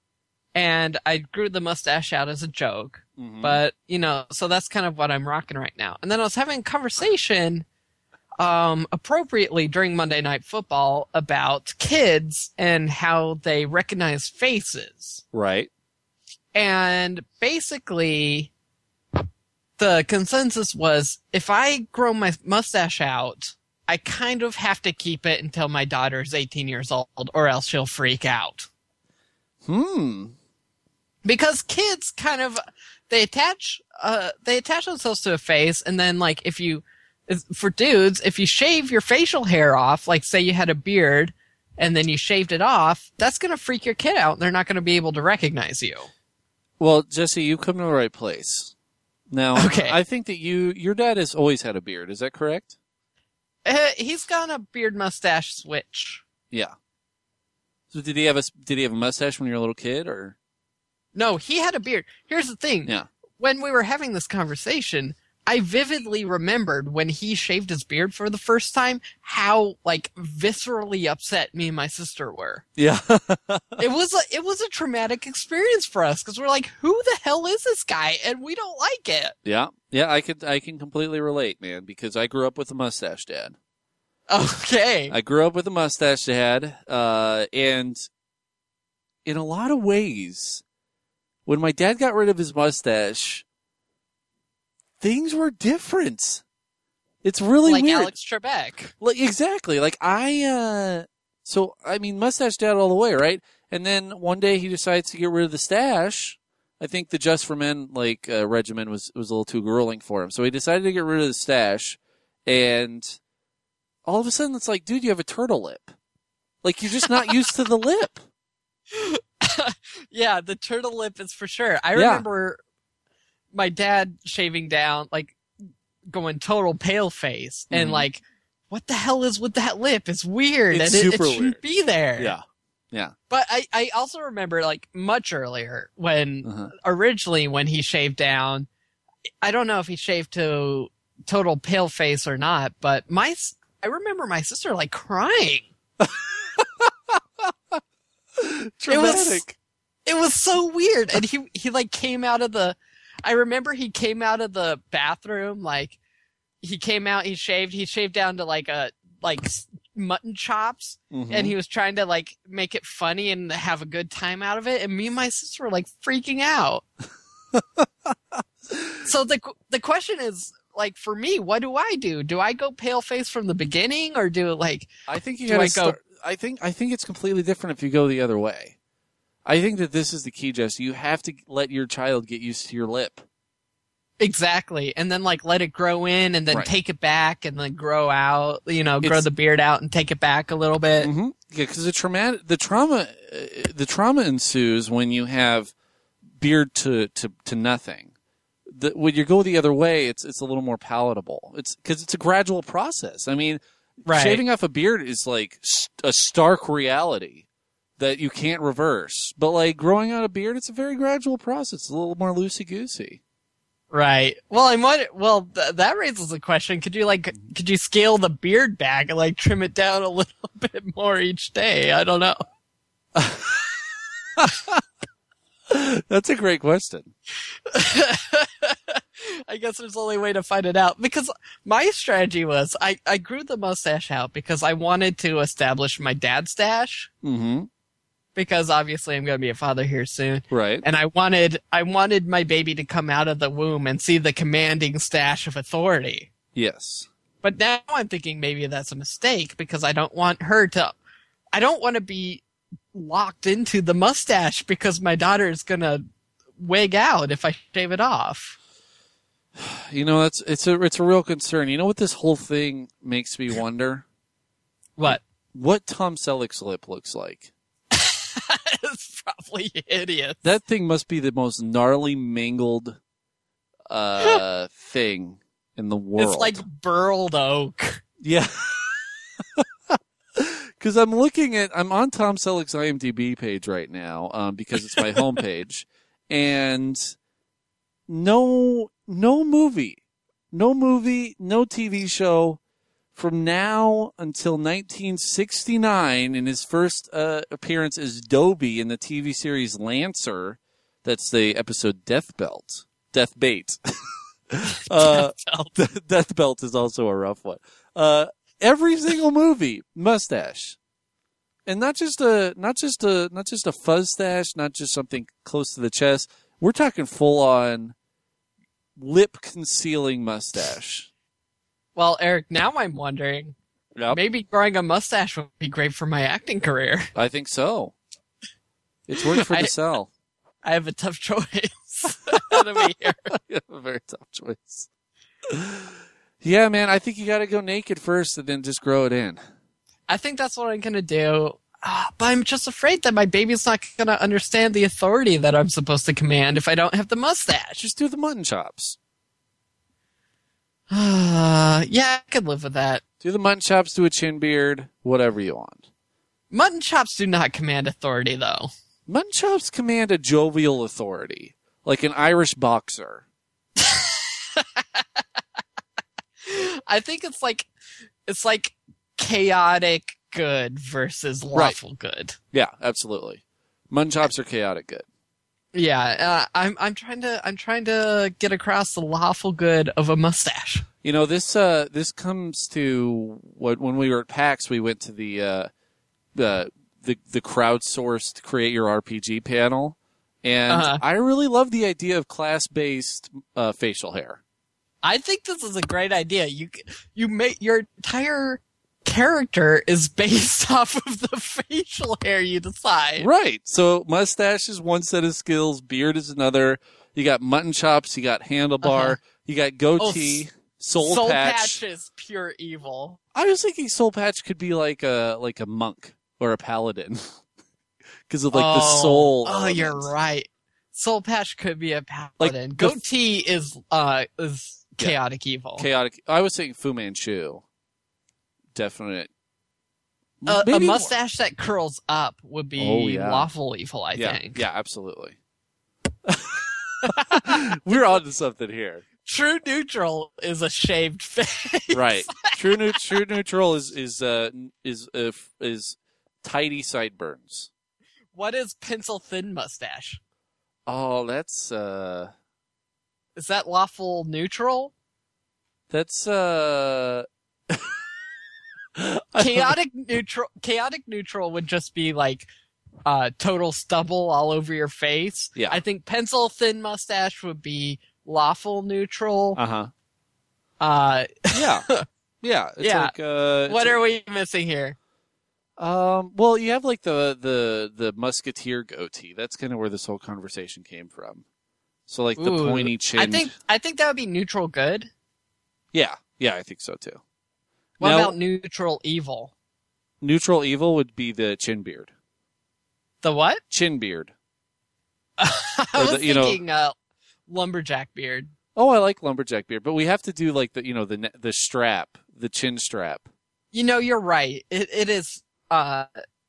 and I grew the mustache out as a joke. Mm-hmm. But, you know, so that's kind of what I'm rocking right now. And then I was having a conversation um, appropriately during Monday Night Football about kids and how they recognize faces. Right. And basically, the consensus was if I grow my mustache out, I kind of have to keep it until my daughter's eighteen years old, or else she'll freak out. Hmm. Because kids kind of, they attach, uh, they attach themselves to a face, and then, like, if you, for dudes, if you shave your facial hair off, like, say you had a beard, and then you shaved it off, that's gonna freak your kid out, and they're not gonna be able to recognize you. Well, Jesse, you've come to the right place. Now, Okay. I think that you, your dad has always had a beard. Is that correct? Uh, he's got a beard mustache switch. Yeah. So did he have a did he have a mustache when you were a little kid, or? No, he had a beard. Here's the thing. Yeah. When we were having this conversation, I vividly remembered when he shaved his beard for the first time, how, like, viscerally upset me and my sister were. Yeah. It was a, it was a traumatic experience for us, because we're like, who the hell is this guy? And we don't like it. Yeah. Yeah. I could I can completely relate, man, because I grew up with a mustache dad. Okay. I grew up with a mustache dad, uh, and in a lot of ways, when my dad got rid of his mustache, things were different. It's really like weird. Alex Trebek. Like, exactly. Like, I, uh, so, I mean, mustache dad all the way, right? And then one day he decides to get rid of the stash, I think the Just for Men like uh, regimen was was a little too grueling for him, so he decided to get rid of the stash. And all of a sudden, it's like, dude, you have a turtle lip. Like you're just not used to the lip. Yeah, the turtle lip is for sure. I Yeah. remember my dad shaving down, like going total pale face, and Mhm. like, what the hell is with that lip? It's weird, It's and it, it super shouldn't weird. be there. Yeah, yeah. But I, I also remember like much earlier when Uh-huh. originally when he shaved down, I don't know if he shaved to total pale face or not, but my s- I remember my sister like crying. Dramatic. It was so weird, and he he like came out of the. I remember he came out of the bathroom like he came out. He shaved. He shaved down to like a like s- mutton chops. Mhm. And he was trying to like make it funny and have a good time out of it, and me and my sister were like freaking out. So the the question is like, for me, what do I do? Do I go pale face from the beginning, or do like I think you do gotta I go- start. I think I think it's completely different if you go the other way. I think that this is the key, Jesse. You have to let your child get used to your lip. exactly, and then like let it grow in, and then Right. take it back, and then grow out, you know, grow It's- the beard out and take it back a little bit. Mm-hmm. Yeah, because the trauma, the trauma, uh, the trauma ensues when you have beard to to, to nothing. The, when you go the other way, it's it's a little more palatable. It's because it's a gradual process. I mean, Right. shaving off a beard is like st- a stark reality that you can't reverse. But like growing out a beard, it's a very gradual process. It's a little more loosey goosey. Right. Well, I'm what. Well, th- that raises a question. Could you like, could you scale the beard back and like trim it down a little bit more each day? I don't know. That's a great question. I guess there's only way to find it out, because my strategy was I, I grew the mustache out because I wanted to establish my dad's stash, Mm-hmm. because obviously I'm going to be a father here soon. Right. And I wanted, I wanted my baby to come out of the womb and see the commanding stash of authority. Yes. But now I'm thinking maybe that's a mistake, because I don't want her to, I don't want to be locked into the mustache because my daughter is going to wig out if I shave it off. You know, that's it's a it's a real concern. You know what this whole thing makes me wonder? What? What Tom Selleck's lip looks like. It's probably hideous. That thing must be the most gnarly, mangled uh, thing in the world. It's like burled oak. yeah. Because I'm looking at, I'm on Tom Selleck's IMDb page right now um, because it's my homepage, and no, no movie, no movie, no T V show from now until nineteen sixty-nine. In his first uh, appearance as Dobie in the T V series Lancer, that's the episode Death Belt, Death Bait. uh, Death Belt is also a rough one. Uh, every single movie, mustache. And not just a not just a not just a fuzz stash, not just something close to the chest. We're talking full on lip concealing mustache. Well, Eric, now I'm wondering, Yep. maybe growing a mustache would be great for my acting career. I think so. It's worked for I- the cell. I have a tough choice out of me here. You have a very tough choice. Yeah, man, I think you got to go naked first and then just grow it in. I think that's what I'm going to do. Ah, but I'm just afraid that my baby's not going to understand the authority that I'm supposed to command if I don't have the mustache. Just do the mutton chops. Uh, yeah, I could live with that. Do the mutton chops, do a chin beard, whatever you want. Mutton chops do not command authority, though. Mutton chops command a jovial authority, like an Irish boxer. I think it's like it's like chaotic good versus lawful good. Yeah, absolutely. Mutton chops are chaotic good. Yeah, uh, I'm I'm trying to I'm trying to get across the lawful good of a mustache. You know, this uh, this comes to what when we were at PAX, we went to the uh, the the the crowdsourced Create Your R P G panel, and Uh-huh. I really love the idea of class based uh, facial hair. I think this is a great idea. You c- you make your entire character is based off of the facial hair you decide. Right. So mustache is one set of skills, beard is another. You got mutton chops, you got handlebar, Uh-huh. you got goatee, Oh, soul, Soul patch. patch is pure evil. I was thinking soul patch could be like a like a monk or a paladin because of like oh, the soul. Oh, element. you're right. Soul patch could be a paladin. Like the f- goatee is uh is chaotic evil. Chaotic. I was saying Fu Manchu. Definite. Uh, a Maybe- mustache that curls up would be Oh, yeah. lawful evil, I yeah, think. yeah, absolutely. We're on to something here. True neutral is a shaved face. Right. True, neut- true neutral is is uh, is uh, is tidy sideburns. What is pencil thin mustache? Oh, that's uh, Is that lawful neutral? that's uh. Chaotic neutral chaotic neutral would just be like uh total stubble all over your face. Yeah. I think pencil thin mustache would be lawful neutral. Uh huh. Uh Yeah. Yeah. It's Yeah. like uh. it's what a- are we missing here? Um. Well, you have like the the the musketeer goatee. That's kind of where this whole conversation came from. So like the Ooh, pointy chin. I think I think that would be neutral good. Yeah. Yeah. I think so too. What Now- about neutral evil? Neutral evil would be the chin beard. The what? Chin beard. I Or was the- you know- thinking uh lumberjack beard. Oh, I like lumberjack beard, but we have to do like the you know the ne- the strap, the chin strap. You know, you're right. It it is uh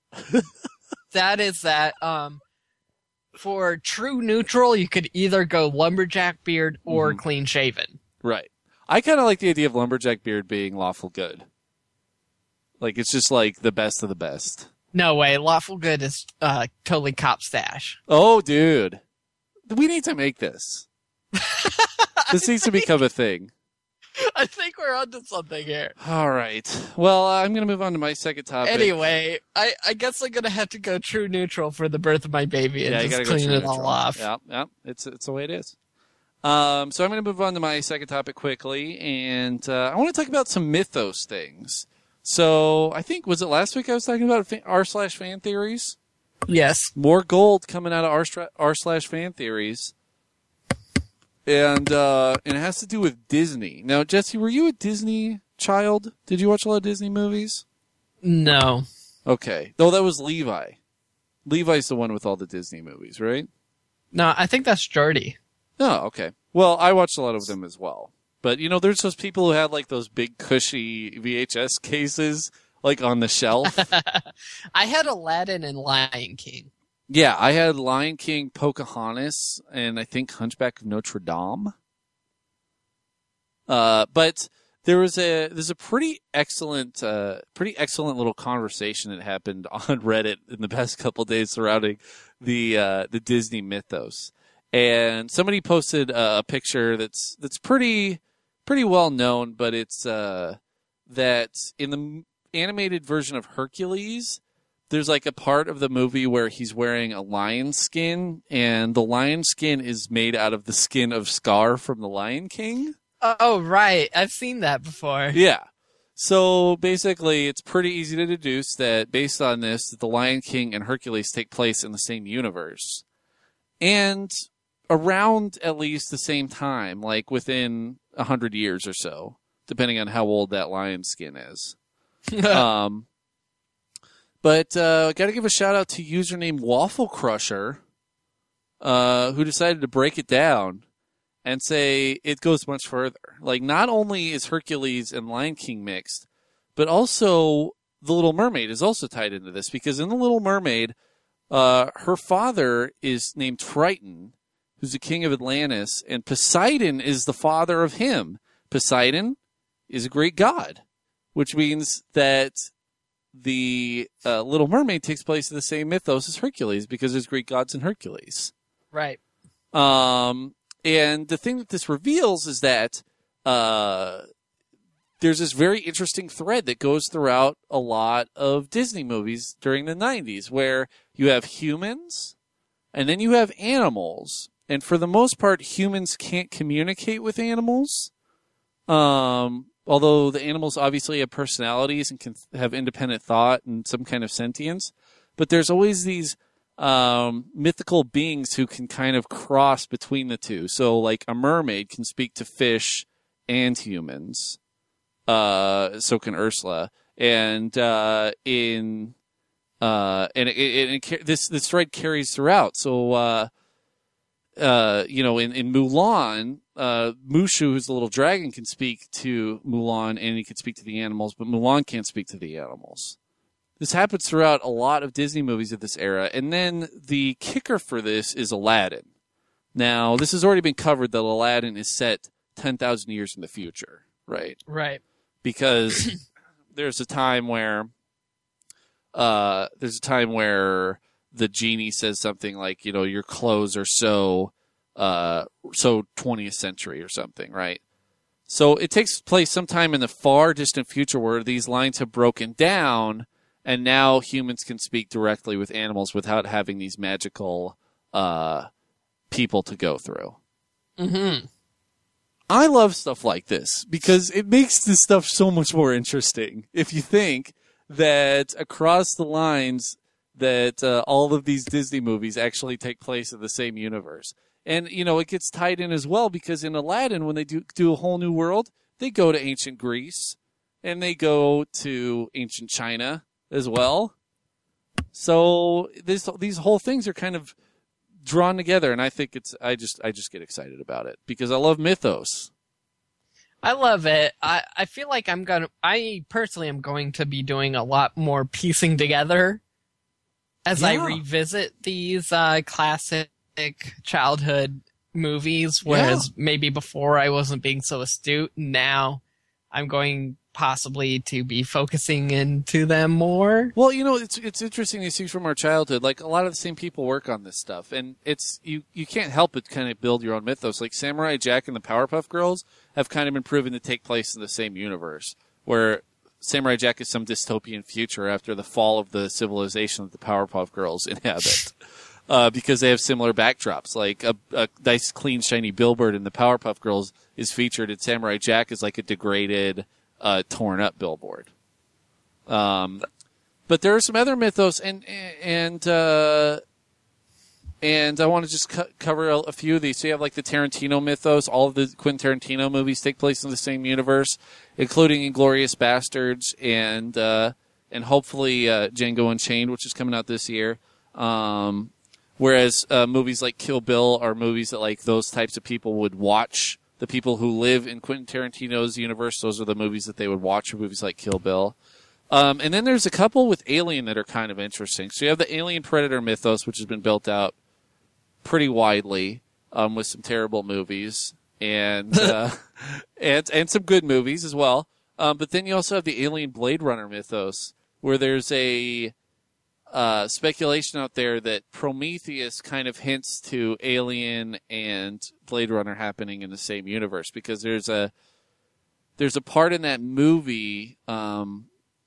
that is that um for true neutral you could either go lumberjack beard or Mhm. clean shaven. Right. I kind of like the idea of lumberjack beard being lawful good. Like it's just like the best of the best. No way, lawful good is uh totally cop stash. Oh, dude, we need to make this. This needs to become a thing. I think we're onto something here. All right. Well, I'm going to move on to my second topic. Anyway, I, I guess I'm gonna have to go true neutral for the birth of my baby and yeah, you just got to go clean true it all neutral. off. Yeah, yeah. It's it's the way it is. Um, so I'm going to move on to my second topic quickly, and uh, I want to talk about some mythos things. So I think was it last week I was talking about fa- r slash fan theories. Yes. More gold coming out of r stra- r slash fan theories, and uh, and it has to do with Disney. Now, Jesse, were you a Disney child? Did you watch a lot of Disney movies? No. Okay. Oh, that was Levi. Levi's the one with all the Disney movies, right? No, I think that's Jordy. Oh, okay. Well, I watched a lot of them as well. But, you know, there's those people who had, like, those big cushy V H S cases, like, on the shelf. I had Aladdin and Lion King. Yeah, I had Lion King, Pocahontas, and I think Hunchback of Notre Dame. Uh, but there was a there's a pretty excellent, uh, pretty excellent little conversation that happened on Reddit in the past couple days surrounding the uh, the Disney mythos. And somebody posted a, a picture that's that's pretty pretty well known, but it's uh, that in the animated version of Hercules, there's like a part of the movie where he's wearing a lion skin, and the lion skin is made out of the skin of Scar from The Lion King. Oh, right. I've seen that before. Yeah. So basically, it's pretty easy to deduce that based on this, that The Lion King and Hercules take place in the same universe. And around at least the same time, like within a hundred years or so, depending on how old that lion skin is. um, but uh, got to give a shout out to username Waffle Crusher, uh, who decided to break it down and say it goes much further. Like, not only is Hercules and Lion King mixed, but also The Little Mermaid is also tied into this, because in The Little Mermaid, uh, her father is named Triton, who's the king of Atlantis, and Poseidon is the father of him. Poseidon is a great god, which means that the uh, Little Mermaid takes place in the same mythos as Hercules, because there's Greek gods in Hercules. Right. Um, and the thing that this reveals is that uh, there's this very interesting thread that goes throughout a lot of Disney movies during the nineties, where you have humans and then you have animals. And for the most part, humans can't communicate with animals. Um, although the animals obviously have personalities and can have independent thought and some kind of sentience, but there's always these um, mythical beings who can kind of cross between the two. So, like, a mermaid can speak to fish and humans. Uh, so can Ursula. And uh, in uh, and it, it, it, this this thread carries throughout. So, uh, uh, you know, in, in Mulan, uh, Mushu, who's the little dragon, can speak to Mulan, and he can speak to the animals, but Mulan can't speak to the animals. This happens throughout a lot of Disney movies of this era. And then the kicker for this is Aladdin. Now, this has already been covered that Aladdin is set ten thousand years in the future, right? Right. Because there's a time where uh, there's a time where the genie says something like, you know, your clothes are so uh, so twentieth century or something, right? So it takes place sometime in the far distant future where these lines have broken down, and now humans can speak directly with animals without having these magical uh, people to go through. Mm-hmm. I love stuff like this because it makes this stuff so much more interesting. If you think that across the lines that uh, all of these Disney movies actually take place in the same universe. And, you know, it gets tied in as well because in Aladdin, when they do, do a whole new world, they go to ancient Greece and they go to ancient China as well. So this, these whole things are kind of drawn together, and I think it's I just I just get excited about it because I love mythos. I love it. I, I feel like I'm gonna I personally am going to be doing a lot more piecing together as Yeah. I revisit these uh, classic childhood movies, whereas Yeah. maybe before I wasn't being so astute. Now I'm going possibly to be focusing into them more. Well, you know, it's it's interesting these things from our childhood. Like a lot of the same people work on this stuff, and it's you you can't help but kind of build your own mythos. Like Samurai Jack and the Powerpuff Girls have kind of been proven to take place in the same universe, where Samurai Jack is some dystopian future after the fall of the civilization that the Powerpuff Girls inhabit. Uh, because they have similar backdrops. Like a, a nice, clean, shiny billboard in the Powerpuff Girls is featured, and Samurai Jack is like a degraded, uh, torn up billboard. Um, but there are some other mythos, and and uh, and I want to just co- cover a, a few of these. So you have like the Tarantino mythos. All of the Quentin Tarantino movies take place in the same universe, including Inglourious Bastards and uh, and hopefully uh, Django Unchained, which is coming out this year. Um, Whereas uh, movies like Kill Bill are movies that like those types of people would watch. The people who live in Quentin Tarantino's universe, those are the movies that they would watch. Movies like Kill Bill, um, and then there's a couple with Alien that are kind of interesting. So you have the Alien Predator mythos, which has been built out pretty widely um, with some terrible movies and uh, and and some good movies as well. Um, but then you also have the Alien Blade Runner mythos, where there's a Uh, speculation out there that Prometheus kind of hints to Alien and Blade Runner happening in the same universe because there's a there's a part in that movie um,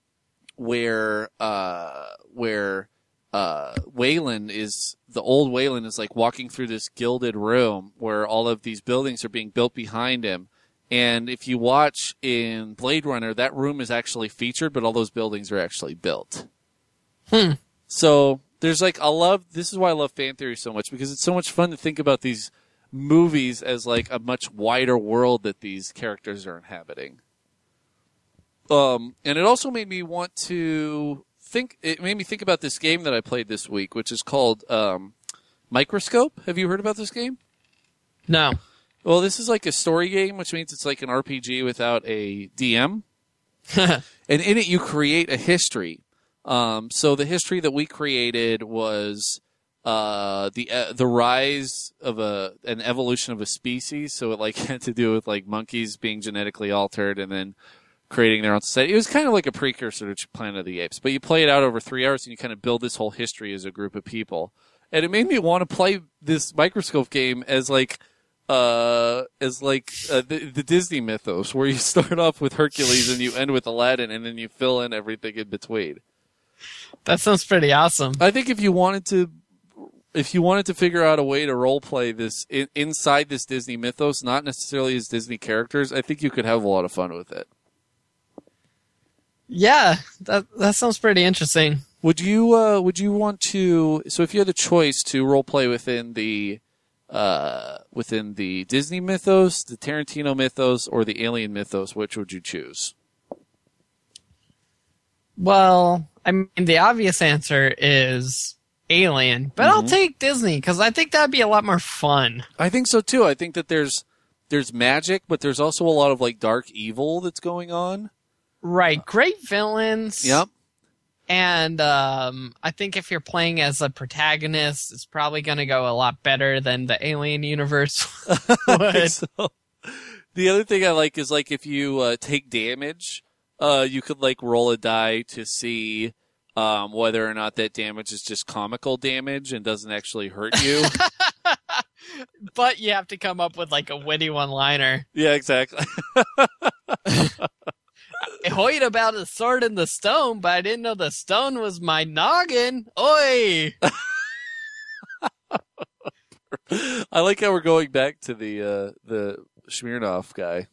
where uh, where uh, Wayland is the old Wayland is like walking through this gilded room where all of these buildings are being built behind him. And if you watch in Blade Runner, that room is actually featured, but all those buildings are actually built. Hmm. So there's like, I love, this is why I love fan theory so much because it's so much fun to think about these movies as like a much wider world that these characters are inhabiting. Um, and it also made me want to think, it made me think about this game that I played this week, which is called um, Microscope. Have you heard about this game? No. Well, this is like a story game, which means it's like an R P G without a D M. And in it, you create a history. Um, so the history that we created was uh, the uh, the rise of a an evolution of a species. So it like had to do with like monkeys being genetically altered and then creating their own society. It was kind of like a precursor to Planet of the Apes. But you play it out over three hours and you kind of build this whole history as a group of people. And it made me want to play this Microscope game as like uh as like uh, the, the Disney mythos, where you start off with Hercules and you end with Aladdin, and then you fill in everything in between. That sounds pretty awesome. I think if you wanted to, if you wanted to figure out a way to role play this in, inside this Disney mythos, not necessarily as Disney characters, I think you could have a lot of fun with it. Yeah, that that sounds pretty interesting. Would you uh, would you want to? So, if you had a choice to role play within the uh, within the Disney mythos, the Tarantino mythos, or the Alien mythos, which would you choose? Well, I mean, the obvious answer is Alien, but Mm-hmm. I'll take Disney because I think that'd be a lot more fun. I think so too. I think that there's there's magic, but there's also a lot of like dark evil that's going on. Right, great villains. Yep. And um, I think if you're playing as a protagonist, it's probably going to go a lot better than the Alien universe I think would. so. The other thing I like is like if you uh, take damage, uh, you could like roll a die to see um, whether or not that damage is just comical damage and doesn't actually hurt you. But you have to come up with like a witty one-liner. Yeah, exactly. I heard about a sword in the stone, but I didn't know the stone was my noggin. Oi! I like how we're going back to the uh, the Smirnoff guy.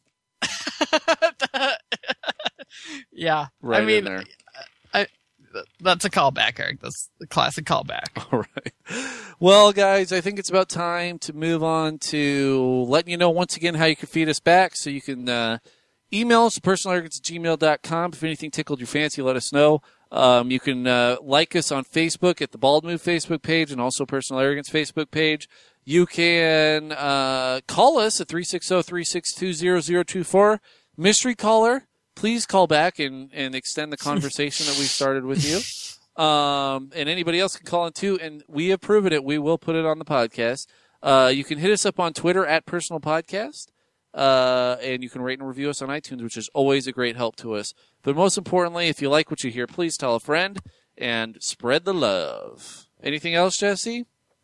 Yeah, Right I mean, in there. I, that's a callback, Eric. That's the classic callback. All right. Well, guys, I think it's about time to move on to letting you know once again how you can feed us back. So you can uh, email us at personal arrogance at gmail dot com. If anything tickled your fancy, let us know. Um, you can uh, like us on Facebook at the Bald Move Facebook page and also Personal Arrogance Facebook page. You can uh, call us at three six zero, three six two, zero zero two four. Mystery caller, please call back and, and extend the conversation that we started with you. Um, and anybody else can call in too, and we have proven it. We will put it on the podcast. Uh, you can hit us up on Twitter at Personal Podcast, uh, and you can rate and review us on iTunes, which is always a great help to us. But most importantly, if you like what you hear, please tell a friend and spread the love. Anything else, Jesse?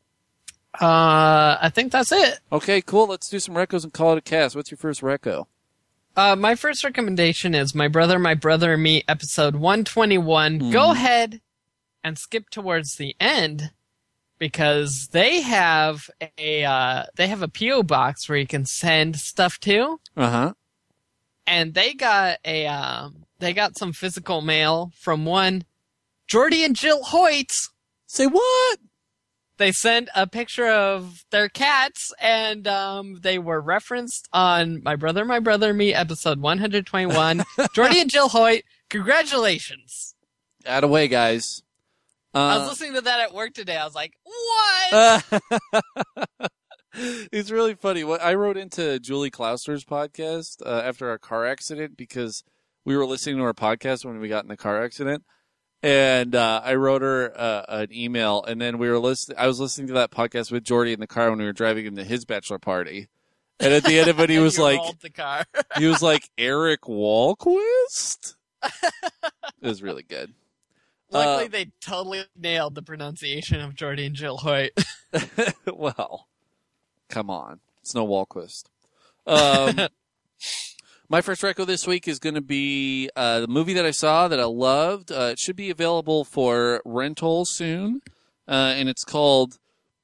Uh, I think that's it. Okay, cool. Let's do some recos and call it a cast. What's your first reco? Uh, my first recommendation is My Brother, My Brother and Me, episode one twenty-one. Mm. Go ahead and skip towards the end because they have a uh, they have a P O box where you can send stuff to, Uh huh. and they got a um, they got some physical mail from one Jordy and Jill Hoyt. Say what? They sent a picture of their cats, and um, they were referenced on My Brother, My Brother and Me, episode one twenty-one. Jordy and Jill Hoyt, congratulations. Out of way, guys. I was Uh, listening to that at work today. I was like, what? uh, it's really funny. What I wrote into Julie Klauster's podcast uh, after our car accident because we were listening to our podcast when we got in the car accident. And uh, I wrote her uh, an email, and then we were listening. I was listening to that podcast with Jordy in the car when we were driving him to his bachelor party. And at the end of it, he And was you like, rolled the car. he was like Eric Walquist. It was really good. Luckily, Uh, they totally nailed the pronunciation of Jordy and Jill Hoyt. Well, come on, it's no Walquist. Um, my first reco this week is going to be uh, the movie that I saw that I loved. Uh, it should be available for rental soon, uh, and it's called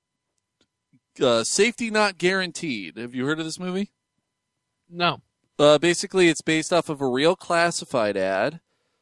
uh, Safety Not Guaranteed. Have you heard of this movie? No. Uh, basically, it's based off of a real classified ad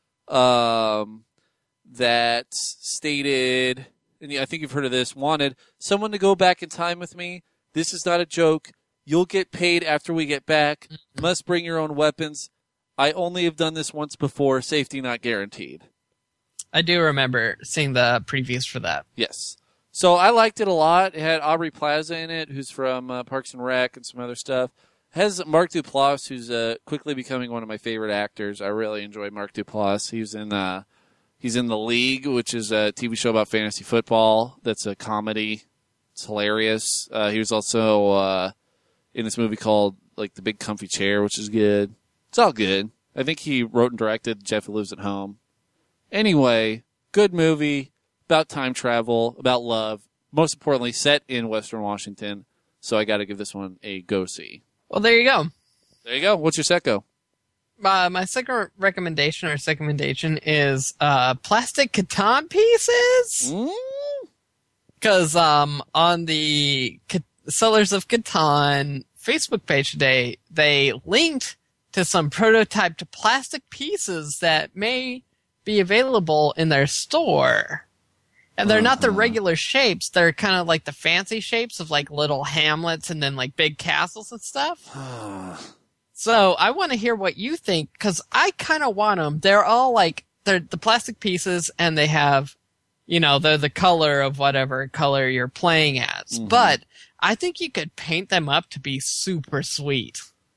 um, that stated, and I think you've heard of this, wanted someone to go back in time with me. This is not a joke. You'll get paid after we get back. Must bring your own weapons. I only have done this once before. Safety not guaranteed. I do remember seeing the previews for that. Yes. So I liked it a lot. It had Aubrey Plaza in it, who's from uh, Parks and Rec and some other stuff. It has Mark Duplass, who's uh, quickly becoming one of my favorite actors. I really enjoy Mark Duplass. He's in uh, he's in The League, which is a T V show about fantasy football. That's a comedy. It's hilarious. Uh, he was also uh, in this movie called like The Big Comfy Chair, which is good. It's all good. I think he wrote and directed Jeff Who Lives at Home. Anyway, good movie about time travel, about love. Most importantly, set in Western Washington. So I got to give this one a go see. Well, there you go. There you go. What's your secco? Uh, my second recommendation or recommendation is uh, plastic Catan pieces. Mm? Because um, on the C- Sellers of Catan Facebook page today, they linked to some prototyped plastic pieces that may be available in their store. And they're uh-huh. not the regular shapes. They're kind of like the fancy shapes of like little hamlets and then like big castles and stuff. So I want to hear what you think, because I kind of want them. They're all like, they're the plastic pieces, and they have, you know, they're the color of whatever color you're playing as. Mm-hmm. But I think you could paint them up to be super sweet.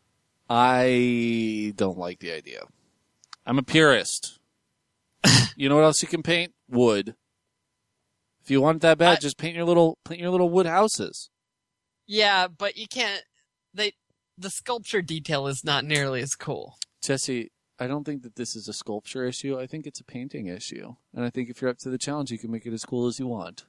I don't like the idea. I'm a purist. You know what else you can paint? Wood. If you want it that bad, I, just paint your little paint your little wood houses. Yeah, but you can't. They the sculpture detail is not nearly as cool. Jesse, I don't think that this is a sculpture issue. I think it's a painting issue, and I think if you're up to the challenge, you can make it as cool as you want.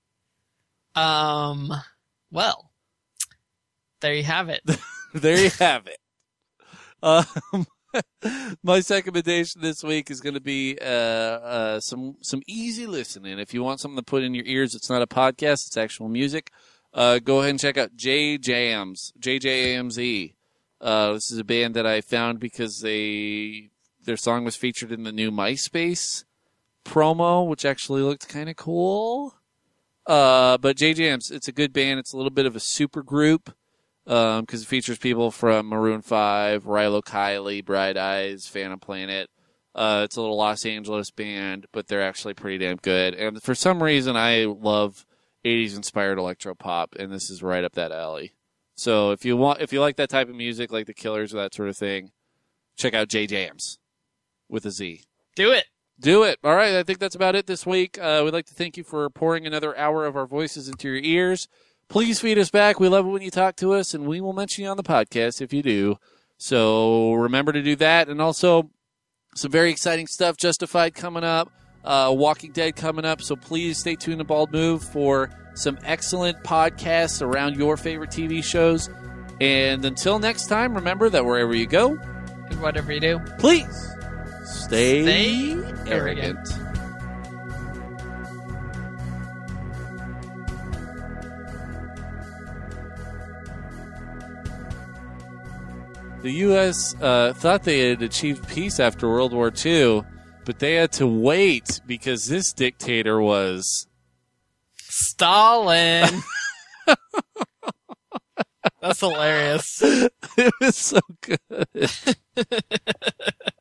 Um. Well, there you have it. There you have it. Um, my recommendation this week is going to be uh, uh, some some easy listening. If you want something to put in your ears, it's not a podcast; it's actual music. Uh, go ahead and check out J Jams, J J A M Z. Uh, this is a band that I found because they their song was featured in the new MySpace promo, which actually looked kind of cool. Uh, but J Jams, it's a good band. It's a little bit of a super group. Um, because it features people from Maroon five, Rilo Kiley, Bright Eyes, Phantom Planet. Uh, it's a little Los Angeles band, but they're actually pretty damn good. And for some reason, I love eighties inspired electro pop, and this is right up that alley. So if you want, if you like that type of music, like the Killers or that sort of thing, check out J Jams with a Z. Do it. Do it. All right. I think that's about it this week. Uh, we'd like to thank you for pouring another hour of our voices into your ears. Please feed us back. We love it when you talk to us, and we will mention you on the podcast if you do. So remember to do that. And also, some very exciting stuff. Justified coming up. Uh, Walking Dead coming up. So please stay tuned to Bald Move for some excellent podcasts around your favorite T V shows. And until next time, remember that wherever you go, and whatever you do, please stay, stay arrogant. arrogant. The U S uh, thought they had achieved peace after World War Two, but they had to wait because this dictator was Stalin. That's hilarious. It was so good.